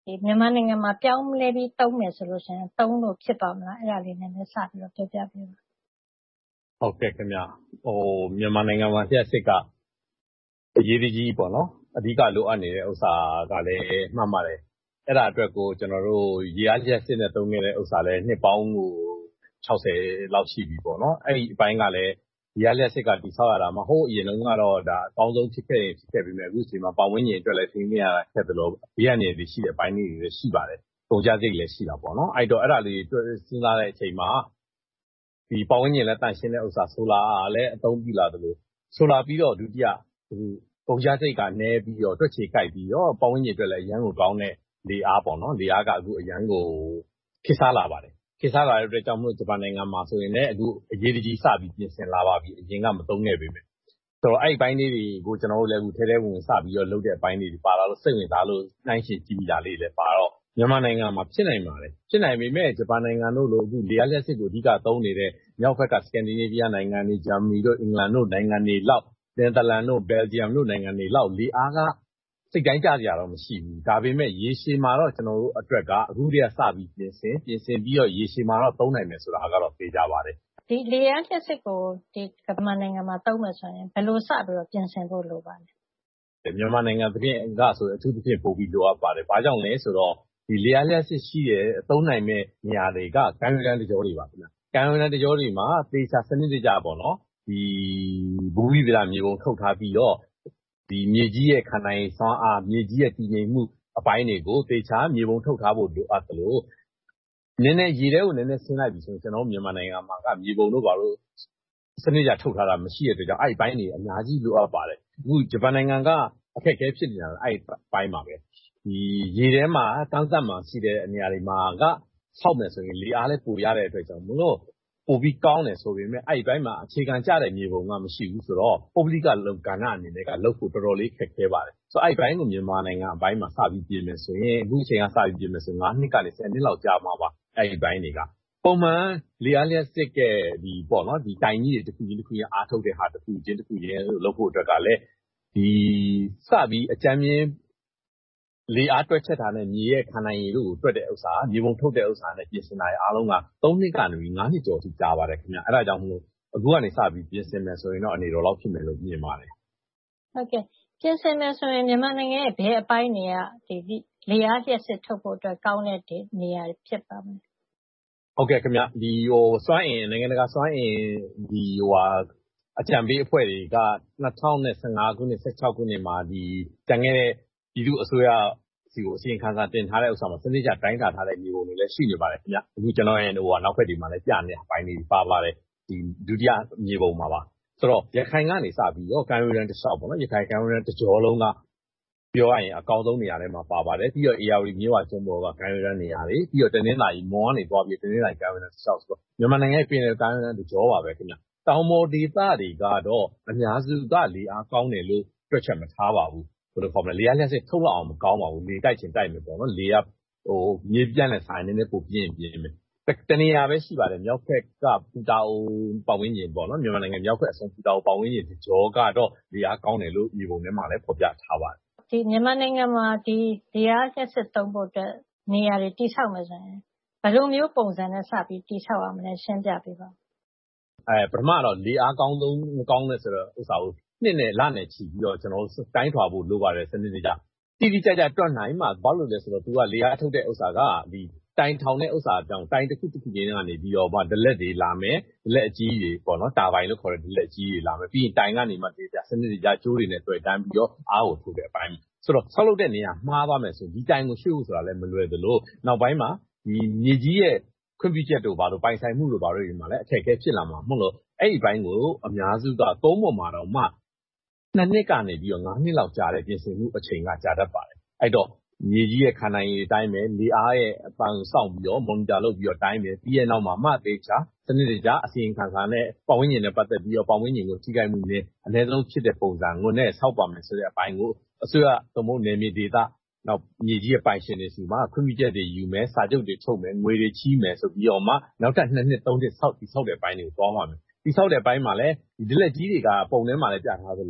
ဒီမြန်မာနိုင်ငံမှာပြောင်းလဲပြီးသုံးမယ်ဆိုလို့ရှိရင်သုံးလို့ဖြစ်ပါမလားအဲ့ဒါလေးနည်းနည်းစပြီးတော့ပြောပြပေးပါဟုတ်ကဲ့ခင်ဗျဟိုမြန်မာနိုင်ငံမှာလျှက်စစ်ကအရေးကြီးပေါ့နော်အဓိကလိုအပ်နေတဲ့ဥစ္စာကလည်းမှတ်ပါတယ်အဲ့ဒါအတွက်ကိုကျွန်တော်တို့ရေအားလျှက်စစ်နဲ့သုံးခဲ့တဲ့ဥစ္စာလည်းနှစ်ပေါင်းကို၆၀လောက်ရှိပြီပေါ့နော်အဲ့ဒီအပိုင်းကလည်းရေအားလျှက်စစ်ကတိဆောက်ရတာမဟုတ်အရင်တုန်းကတော့ဒါအကောင်းဆုံးဖြစ်ခဲ့ဖြစ်ခဲ့ပြီးမြဲအခုချိန်မှာပတ်ဝန်းကျင်အတွက်လည်းသိနေရတာခက်တယ်လို့ဘေးကနေတွေရှိတဲ့အပိုင်းတွေလည်းရှိပါတယ်ပုံကြစိတ်လည်းရှိတာပေါ့နော်အဲ့တော့အဲ့ဒါလေးတွေ့စဉ်းစားတဲ့အချိန်မှာဒီပတ်ဝန်းကျင်လည်းတန့်ရှင်းတဲ့ဥစ္စာဆိုလာလည်းအသုံးပြုလာတယ်လို့ဆိုလာပြီးတော့ဒုတိယဟိုပုံကြစိတ်ကနည်းပြီးတော့တွက်ချေကြိုက်ပြီးတော့ပတ်ဝန်းကျင်အတွက်လည်းအရန်ကိုကောင်းတဲ့လေအားပေါ့နော်လေအားကအခုအရန်ကိုခေတ်စားလာပါတယ်ခေတ်စားလာတဲ့အတွက်ကြောင့်မလို့ဂျပန်နိုင်ငံမှာဆိုရင်လည်းအခုအရေးကြီးစပြီးပြင်ဆင်လာပါပြီအရင်ကမသုံးခဲ့ပေမဲ့ဆိုတော့အဲ့ဒီပိုင်းလေးတွေကိုကျွန်တော်တို့လည်းအခုထဲထဲဝင်စပြီးတော့လုပ်တဲ့အပိုင်းလေးတွေပါလာလို့စိတ်ဝင်စားလို့နှိုင်းရှင်ကြည့်မိတာလေးလည်းပါတော့မြန်မာနိုင်ငံမှာဖြစ်နိုင်ပါတယ်ဖြစ်နိုင်ပေမဲ့ဂျပန်နိုင်ငံတို့လိုအခုလေအားလျှက်စစ်ကိုအဓိကသုံးနေတဲ့မြောက်ဘက်ကစကန်ဒီနေးဗီးယားနိုင်ငံတွေဂျာမနီတို့အင်္ဂလန်တို့နိုင်ငံတွေလောက်နယ်သာလန်တို့ဘယ်လ်ဂျီယမ်တို့နိုင်ငံတွေလောက်လေအားကစိတ်တိုင်းကြကြတော့မရှိဘူးဒါပေမဲ့ရေရှည်မှာတော့ကျွန်တော်တို့အတွက်ကအခုတည်းကစပြီးပြင်ဆင်ပြင်ဆင်ပြီးတော့ရေရှည်မှာတော့သုံးနိုင်မယ်ဆိုတာကတော့သိကြပါတယ်ဒီလေအားလျှက်စစ်ကိုဒီကမ္ဘာနိုင်ငံမှာသုံးမယ်ဆိုရင်ဘယ်လိုစပြီးတော့ပြင်ဆင်ဖို့လိုပါလဲမြန်မာနိုင်ငံသဖြင့်ကဆိုအထူးသဖြင့်ပို့ပြီးလိုအပ်ပါတယ်ဘာကြောင့်လဲဆိုတော့ဒီလေအားလျှက်စစ်ရှိတဲ့အသုံးနိုင်မဲ့နေရာတွေကကမ်းရိုးတန်းတကြောတွေပါခင်ဗျကမ်းရိုးတန်းတကြောတွေမှာသေချာစနစ်တကျပေါ့နော်ဒီဘူမိဗလာမြေပုံထုတ်ထားပြီးတော့ဒီမြေကြီးရဲ့ခန္ဓာရည်ဆွမ်းအားမြေကြီးရဲ့တည်ငြိမ်မှုအပိုင်းတွေကိုသေချာမြေပုံထုတ်ထားဖို့လိုအပ်တယ်လို့နည်းနည်းရေထဲကိုနည်းနည်းဆင်းလိုက်ပြီဆိုရင်ကျွန်တော်မြန်မာနိုင်ငံမှာကမြေပုံတို့ဘာလို့စနစ်ကြထုတ်ထားတာမရှိတဲ့အတွက်ကြောင့်အဲ့ဒီပိုင်းတွေအများကြီးလိုအပ်ပါတယ်အခုဂျပန်နိုင်ငံကအခက်အခဲဖြစ်နေတာအဲ့ဒီပိုင်းမှာပဲဒီရေထဲမှာတန်းသက်မှာရှိတဲ့နေရာတွေမှာကဆောက်မယ်ဆိုရင်လေအားလည်းပိုရတဲ့အတွက်ကြောင့်မလို့ပိုပြီးကောင်းတယ်ဆိုပေမဲ့အဲ့ဒီဘက်မှာအခြေခံကျတဲ့မြေပုံကမရှိဘူးဆိုတော့ပုဂ္ဂလိကလုံကဏ္ဍအနေနဲ့ကလုပ်ဖို့တော်တော်လေးခက်ခဲပါတယ်ဆိုတော့အဲ့ဒီဘက်ကိုမြန်မာနိုင်ငံအပိုင်းမှာစပြီးပြင်မယ်ဆိုရင်အခုအချိန်ကစပြီးပြင်မယ်ဆိုငါးနှစ်ကနေဆယ်နှစ်လောက်ကြာမှာပါအဲ့ဒီဘက်တွေကပုံမှန်လေအားလျှက်စစ်ကဒီပေါ့နော်ဒီတိုင်ကြီးတွေတစ်ခုချင်းတစ်ခုချင်းအားထုတ်တဲ့ဟာတစ်ခုချင်းတစ်ခုချင်းလုပ်ဖို့အတွက်ကလည်းဒီစပြီးအကြမ်းမြင်လေအားတွက်ချက်တာနဲ့မြေရဲ့ခန္ဓာရည်တို့ကိုတွက်တဲ့ဥစ္စာမြေပုံထုတ်တဲ့ဥစ္စာနဲ့ပြင်ဆင်တာရအားလုံးကသုံးနှစ်ကနေပြီးငါးနှစ်ကျော်ထိကြာပါတယ်ခင်ဗျအဲ့ဒါကြောင့်မလို့အခုကနေစပြီးပြင်ဆင်မယ်ဆိုရင်တော့အနေတော်လောက်ဖြစ်မယ်လို့မြင်ပါတယ်ဟုတ်ကဲ့ပြင်ဆင်မယ်ဆိုရင်မြန်မာနိုင်ငံရဲ့ဘယ်အပိုင်းတွေကဒီလေအားလျှက်စစ်ထုတ်ဖို့အတွက်ကောင်းတဲ့နေရာဖြစ်ပါမလဲဟုတ်ကဲ့ခင်ဗျဒီဟိုစွမ်းအင်နိုင်ငံတကာစွမ်းအင်ဒီဟိုဟာအကြံပေးအဖွဲ့တွေကနှစ်ထောင်ဆယ်ငါးခုနှစ်ဆယ်ခြောက်ခုနှစ်မှာဒီတန်ခဲ့တဲ့ပြည်သူ့အစိုးရစီကိုအစီရင်ခံစာတင်ထားတဲ့ဥစ္စာမှာစနစ်ကျတိုင်းတာထားတဲ့မျိုးပုံတွေလည်းရှိနေပါတယ်ခင်ဗျအခုကျွန်တော်ရဲ့ဟိုဟာနောက်ဖက်ဒီမှာလည်းပြနေတဲ့အပိုင်းတွေပါပါတယ်ဒီဒုတိယမြေပုံမှာပါဆိုတော့ရခိုင်ကနေစပြီးတော့ကမ်းရိုးတန်းတစ်လျှောက်ပေါ့နော်ရခိုင်ကမ်းရိုးတန်းတစ်ကြောလုံးကပြောရရင်အကောင်းဆုံးနေရာတွေမှာပါပါတယ်ပြီးတော့ A R D မြို့ဝကျွန်းပေါ်ကကမ်းရိုးတန်းနေရာတွေပြီးတော့တနင်္လာရီမွန်ကနေသွားပြီးတနင်္လာရီကမ်းရိုးတန်းတစ်လျှောက်ဆိုတော့မြန်မာနိုင်ငံရဲ့ပြည်နယ်ကမ်းရိုးတန်းတစ်ကြောပါပဲခင်ဗျတောင်ပေါ်ဒေသတွေကတော့အများစုကလေအားကောင်းတယ်လို့တွက်ချက်မထားပါဘူးဘယ်လိုခေါ်မလဲလေအားလျှက်စစ်ထုတ်လောက်အောင်မကောင်းပါဘူးလေတိုက်ချင်တိုက်မယ်ပေါ့နော်လေကဟိုမြေပြန့်တဲ့ဆိုင်နေနဲ့ပိုပြင်းပြင်းမယ်တနေရာပဲရှိပါတယ်မြောက်ဘက်ကပူတာအိုပတ်ဝန်းကျင်ပေါ့နော်မြန်မာနိုင်ငံမြောက်ဘက်အဆုံးပူတာအိုပတ်ဝန်းကျင်ကြောကတော့လေအားကောင်းတယ်လို့ဒီပုံထဲမှာလည်းဖော်ပြထားပါတယ်ဒီမြန်မာနိုင်ငံမှာဒီလေအားလျှက်စစ်သုံးဖို့အတွက်နေရာတွေတိဆောက်မယ်ဆိုရင်ဘယ်လိုမျိုးပုံစံနဲ့စပြီးတိဆောက်ရမလဲရှင်းပြပေးပါအဲပထမတော့လေအားကောင်းဆုံးမကောင်းတဲ့ဆိုတော့ဥစ္စာကိုနှစ်နဲ့လနဲ့ချီပြီးတော့ကျွန်တော်တို့တိုင်းထွာဖို့လိုပါတယ်စနစ်တကျတိတိကျကျတွက်နိုင်မှဘာလို့လဲဆိုတော့သူကလေအားထုတ်တဲ့ဥစ္စာကဒီတိုင်ထောင်တဲ့ဥစ္စာကြောင့်တိုင်တစ်ခုတစ်ခုချင်းကနေပြီးတော့ဗာဒလက်တွေလာမယ်ဒလက်အကြီးတွေပေါ့နော်တာပိုင်လို့ခေါ်တဲ့ဒလက်အကြီးတွေလာမယ်ပြီးရင်တိုင်ကနေမှတေးပြစနစ်တကျကျိုးတွေနဲ့တွေ့တန်းပြီးတော့အားကိုထုတ်တဲ့အပိုင်းဆိုတော့ဆောက်လုပ်တဲ့နေရာမှားသွားမယ်ဆိုဒီတိုင်ကိုရွှေ့ဖို့ဆိုတာလည်းမလွယ်သလိုနောက်ပိုင်းမှာဒီမြေကြီးရဲ့ခွင့်ပြုချက်တို့ဘာလို့ပိုင်ဆိုင်မှုတို့ဘာလို့ဒီမှာလဲအခက်အခဲဖြစ်လာမှာမဟုတ်လို့အဲ့ဒီဘိုင်းကိုအများစုကသုံးပေါ်မှာတော့မှနှစ်နှစ်ကနေပြီးတော့ငါးနှစ်လောက်ကြာတဲ့ပြင်ဆင်မှုအချိန်ကကြာတတ်ပါတယ်အဲ့တော့မြေကြီးရဲ့ခန္ဓာရည်တိုင်းပဲလေအားရဲ့အပန်းစောင့်ပြီးတော့ monitor လုပ်ပြီးတော့တိုင်းပဲပြီးရဲ့နောက်မှာမှသေချာစနစ်တကျအစီရင်ခံစာနဲ့ပတ်ဝန်းကျင်နဲ့ပတ်သက်ပြီးတော့ပတ်ဝန်းကျင်ကိုထိခိုက်မှုနဲ့အနည်းဆုံးဖြစ်တဲ့ပုံစံကိုနဲ့ဆောက်ပါမယ်ဆိုတဲ့အပိုင်းကိုအစိုးရသမုတ်နယ်မြေဒေသနောက်မြေကြီးရဲ့ပိုင်ရှင်တွေစီမှာခွင့်ပြုချက်တွေယူမယ်စာချုပ်တွေထုတ်မယ်ငွေတွေချီးမယ်ဆိုပြီးတော့မှနောက်ထပ်နှစ်နှစ်သုံးနှစ်ဆောက်ပြီးဆောက်တဲ့ပိုင်းတွေကိုသွားပါမယ်ဒီဆောက်တဲ့ပိုင်းမှာလည်းဒီလက်ကြီးတွေကပုံထဲမှာလည်းပြထားသလိုအ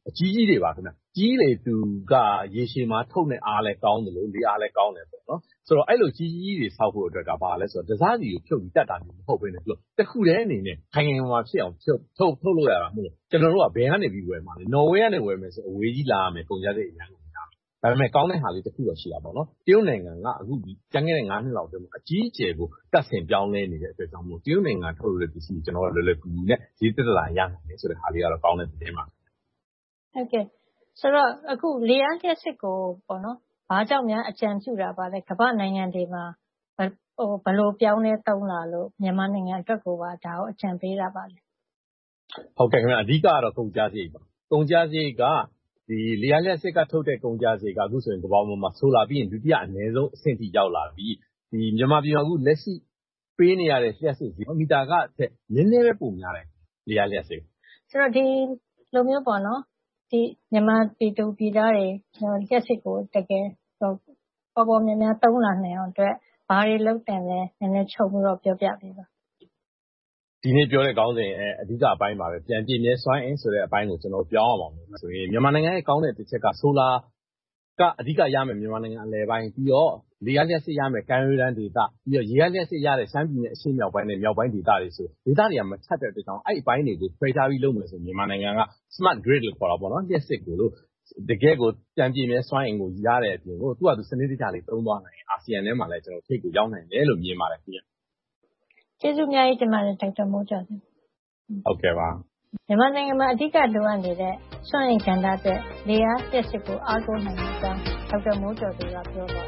အကြီးကြီးတွေပါခင်ဗျကြီးလေသူကရေရှည်မှာထုတ်နေအားလဲကောင်းတယ်လို့လေအားလဲကောင်းတယ်ပေါ့နော်ဆိုတော့အဲ့လိုကြီးကြီးတွေဆောက်ဖို့အတွက်ကဘာလဲဆိုတော့တစားစီကိုဖြုတ်ပြီးတက်တာမျိုးမဟုတ်ဘဲနဲ့သူတခုတည်းအနေနဲ့ခိုင်ခိုင်မာမာဖြစ်အောင်ဖြုတ်ထုတ်ထုတ်လို့ရတာမဟုတ်ကျွန်တော်တို့ကဘယ်ကနေပြီးဝယ်မှာလဲနော်ဝေးကနေဝယ်မယ်ဆိုအဝေးကြီးလာရမယ်ပုံကြတဲ့အိမ်များဒါပေမဲ့ကောင်းတဲ့ဟာလေးတစ်ခုတော့ရှိတာပေါ့နော်တရုတ်နိုင်ငံကအခုဒီကျန်ခဲ့တဲ့၅နှစ်လောက်တည်းမှာအကြီးအကျယ်ကိုတက်ဆင်ပြောင်းလဲနေတဲ့အတွက်ကြောင့်မို့တရုတ်နိုင်ငံထုတ်လို့တဲ့ပစ္စည်းကျွန်တော်တို့လည်းလွယ်ကူနဲ့ဈေးတက်လာရနိုင်တယ်ဆိုတဲ့ဟာလေးကတော့ကောင်းတဲ့သတင်းပါဟုတ်ကဲ့ဆိုတော့အခုလေအားလျှပ်စစ်ကိုပေါ့နော်ဘာကြောင့်များအကြံပြုတာပါလဲကမ္ဘာနိုင်ငံတွေမှာဟိုဘယ်လိုပြောင်းလဲသုံးလာလို့မြန်မာနိုင်ငံအတွက်ကိုပါဒါကိုအကြံပေးတာပါလေဟုတ်ကဲ့ခင်ဗျအဓိကကတော့ကုန်ကြစရိတ်ပါကုန်ကြစရိတ်ကဒီလေအားလျှပ်စစ်ကထုတ်တဲ့ကုန်ကြစရိတ်ကအခုဆိုရင်ကမ္ဘာပေါ်မှာဆိုလာပြီးရင်ဒုတိယအနည်းဆုံးအဆင့်ထိရောက်လာပြီးဒီမြန်မာပြည်မှာအခုလက်ရှိပေးနေရတဲ့လျှပ်စစ်ဈေးမီတာကတက်နည်းနည်းပဲပုံများတယ်လေအားလျှပ်စစ်ဆိုတော့ဒီလိုမျိုးပေါ့နော်ဒီမြန်မာပြည်သူပြည်သားတွေလျှပ်စစ်ကိုတကယ်ပေါ်ပေါ်များများသုံးလာနိုင်အောင်အတွက်ဘာတွေလုပ်တယ်လဲနည်းနည်းချုပ်ပြီးတော့ပြောပြပေးပါဒီနေ့ပြောတဲ့ခေါင်းစဉ်အဓိကအပိုင်းပါပဲပြန်ပြည့်မြဲစွမ်းအင်ဆိုတဲ့အပိုင်းကိုကျွန်တော်ပြောင်းအောင်ပါဆိုရင်မြန်မာနိုင်ငံရဲ့ကောင်းတဲ့တစ်ချက်ကဆိုလာကအဓိကရမယ်မြန်မာနိုင်ငံအလယ်ပိုင်းပြီးတော့လေအားလျှပ်စစ်ရမယ်ကမ်းရိုးတန်းဒေသပြီးတော့ရေအားလျှပ်စစ်ရတဲ့ရှမ်းပြည်နယ်အရှေ့မြောက်ပိုင်းနဲ့မြောက်ပိုင်းဒေသတွေဆိုဒေသတွေကမထပ်တဲ့အတွက်ကြောင့်အဲ့အပိုင်းတွေကိုခွဲခြားပြီးလုပ်မယ်ဆိုမြန်မာနိုင်ငံက smart grid လို့ခေါ်တာပေါ့နော်လျှပ်စစ်ကိုလို့တကယ်ကိုပြန်ပြည့်မြဲစွမ်းအင်ကိုရတဲ့အပြင်ကိုသူ့ဟာသူစနစ်တကျလေးသုံးသွားနိုင်အာဆီယံထဲမှာလည်းကျွန်တော်ထိပ်ကိုရောက်နိုင်တယ်လို့မြင်ပါတယ်ခင်ဗျကျေးဇူးအများကြီးတင်ပါတယ်ဒေါက်တာမိုးကျော်ဟုတ်ကဲ့ပါမြန်မာနိုင်ငံမှာအဓိကလိုအပ်နေတဲ့စွမ်းအင်ကဏ္ဍအတွက်လေအားလျှပ်စစ်ကိုအားကိုးနိုင်တဲ့အကြောင်းဒေါက်တာမိုးကျော်ကပြောပါတယ်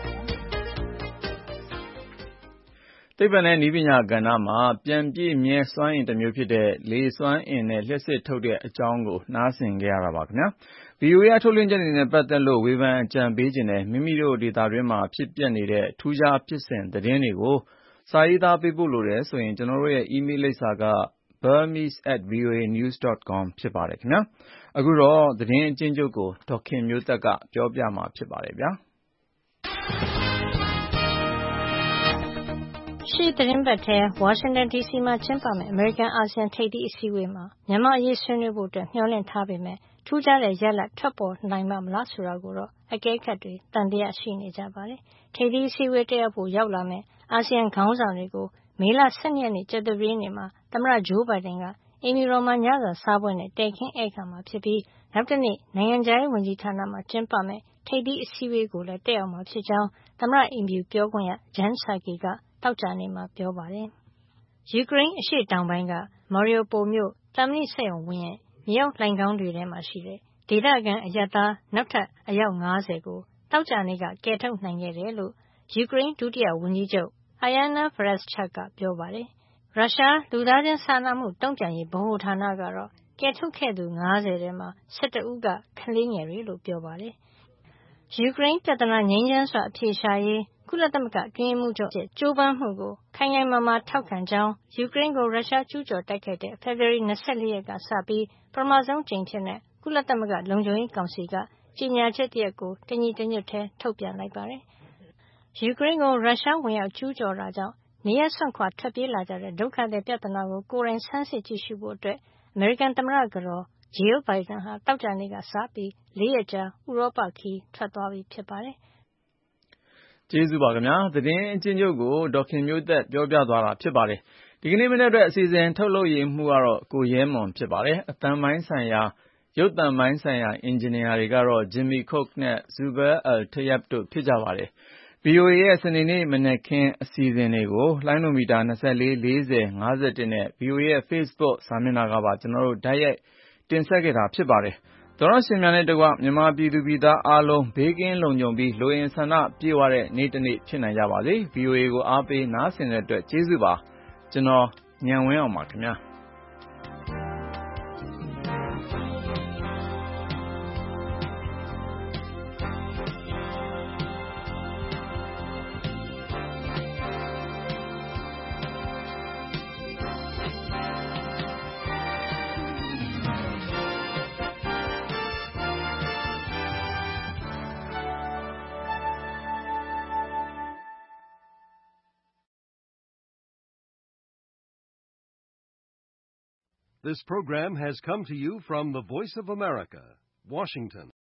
သိပ္ပံနဲ့နည်းပညာကဏ္ဍမှာပြန်ပြည့်မြဲစွမ်းအင်တစ်မျိုးဖြစ်တဲ့လေစွမ်းအင်နဲ့လျှပ်စစ်ထုတ်တဲ့အကြောင်းကိုနားဆင်ကြရတာပါခင်ဗျာ ဗီအိုအေ အထုတ်လွှင့်ချက်တွေနဲ့ပတ်သက်လို့ဝေဖန်အကြံပေးခြင်းနဲ့မိမိတို့ဒေသတွင်းမှာဖြစ်ပျက်နေတဲ့ထူးခြားဖြစ်စဉ်သတင်းတွေကိုစာရေးသားပေးပို့လို့ရတယ်ဆိုရင်ကျွန်တော်တို့ရဲ့ email လိပ်စာက burmese at voa news dot com ဖြစ်ပါတယ်ခင်ဗျာအခုတော့သတင်းအကျဉ်းချုပ်ကိုဒေါက်ခင်မျိုးသက်ကပြောပြမှာဖြစ်ပါတယ်ဗျာရှေ့သတင်းပတ်ထဲဝါရှင်တန်ဒီစီမှာကျင်းပမယ့်အမေရိကန်အာဆီယံထိပ်သီးအစည်းအဝေးမှာမြန်မာအရေးဆွေးနွေးဖို့အတွက်မျှော်လင့်ထားပေမဲ့ထူးခြားတဲ့ရလဒ်ထွက်ပေါ်နိုင်မှာမလားဆိုတာကိုတော့အကဲခတ်တွေသံသယရှိနေကြပါတယ်။ထိပ်သီးအစည်းအဝေးတက်ရောက်ဖို့ရောက်လာမယ့်အာဆီယံခေါင်းဆောင်တွေကိုမေလ၁၂ရက်နေ့ကြာသပတေးနေ့မှာသမ္မတဂျိုးဘိုင်ဒန်ကအိမ်ဖြူတော်မှာညစာစားပွဲနဲ့တည်ခင်းဧည့်ခံမှာဖြစ်ပြီးနောက်တနေ့နိုင်ငံခြားရေးဝန်ကြီးဌာနမှာကျင်းပမယ့်ထိပ်သီးအစည်းအဝေးကိုလည်းတက်ရောက်မှာဖြစ်ကြောင်းသမ္မတအိမ်ဖြူပြောခွင့်ရဂျန်ဆာကီကသောကြာနေ့မှာပြောပါတယ်။ယူကရိန်းအရှေ့တောင်ပိုင်းကမော်ရီယိုပိုမြို့သံမဏိစက်ရုံဝင်းရဲ့မြေအောက်လှိုဏ်ခေါင်းတွေထဲမှာရှိတဲ့ဒေသခံအရပ်သားနောက်ထပ်အယောက်၅၀ကိုသောကြာနေ့ကကယ်ထုတ်နိုင်ခဲ့တယ်လို့ယူကရိန်းဒုတိယဝန်ကြီးချုပ်အိုင်ယာနာဗရက်စ်ချတ်ကပြောပါတယ်။ရုရှားလူသားချင်းစာနာမှုတုံ့ပြန်ရေးဗဟိုဌာနကတော့ကယ်ထုတ်ခဲ့သူ၅၀ထဲမှာ၁၁ဦးကကလေးငယ်တွေလို့ပြောပါတယ်။ယူကရိန်းပြဿနာငြိမ်းချမ်းစွာအဖြေရှာရေးကုလသမဂ္ဂအတွင်းရေးမှူးချုပ်ရဲ့ကြိုးပမ်းမှုကိုခိုင်ခိုင်မာမာထောက်ခံကြောင်းယူကရိန်းကိုရုရှားကျူးကျော်တိုက်ခိုက်တဲ့ဖေဖေါ်ဝါရီ၂၄ရက်ကစပြီးပထမဆုံးကြိမ်ဖြစ်တဲ့ကုလသမဂ္ဂလုံခြုံရေးကောင်စီကကြေညာချက်တရပ်ကိုတညီတညွတ်တည်းထုတ်ပြန်လိုက်ပါတယ်။ယူကရိန်းကိုရုရှားဝင်ရောက်ကျူးကျော်တာကြောင့်နေရပ်စွန့်ခွာထွက်ပြေးလာကြတဲ့ဒုက္ခသည်ပြဿနာကိုကိုယ်တိုင်ဆန်းစစ်ကြည့်ရှုဖို့အတွက်အမေရိကန်သမ္မတကတော်ဂျီလ်ဘိုင်ဒန်ဟာသောကြာနေ့ကစပြီးလေးရက်ကြာဥရောပခရီးထွက်သွားပြီဖြစ်ပါတယ်။ကျေးဇူးပါခင်ဗျာသတင်းအချင်းချုပ်ကိုဒေါက်ခင်မျိုးသက်ပြောပြသွားတာဖြစ်ပါတယ်ဒီကနေ့မနေ့အတွက်အစီအစဉ်ထုတ်လုပ်ရမှုကတော့ကိုရဲမွန်ဖြစ်ပါတယ်အသံပိုင်းဆိုင်ရာရုပ်သံပိုင်းဆိုင်ရာအင်ဂျင်နီယာတွေကတော့ Jimmy Cook နဲ့ Zubair Al-Tayyab တို့ဖြစ်ကြပါတယ် ဗွီအိုအေ ရဲ့စနေနေ့မနက်ခင်းအစီအစဉ်တွေကိုလိုင်းနိုမီတာ၂၄ ၄၀ ၅၁နဲ့ ဗွီအိုအေ ရဲ့ Facebook စာမျက်နှာကပါကျွန်တော်တို့ဓာတ်ရိုက်တင်ဆက်ခဲ့တာဖြစ်ပါတယ်သောရရှင်များနဲ့တကွမြန်မာပြည်သူပြည်သားအားလုံးဘေးကင်းလုံခြုံပြီးလိုအင်ဆန္ဒပြည့်ဝတဲ့နေ့တစ်နေ့ဖြစ်နိုင်ကြပါစေ ဗွီအိုအေ ကိုအားပေးနားဆင်တဲ့အတွက်ကျေးဇူးပါကျွန်တော်ဉာဏ်ဝင်းအောင်ပါခင်ဗျာ This program has come to you from the Voice of America, Washington.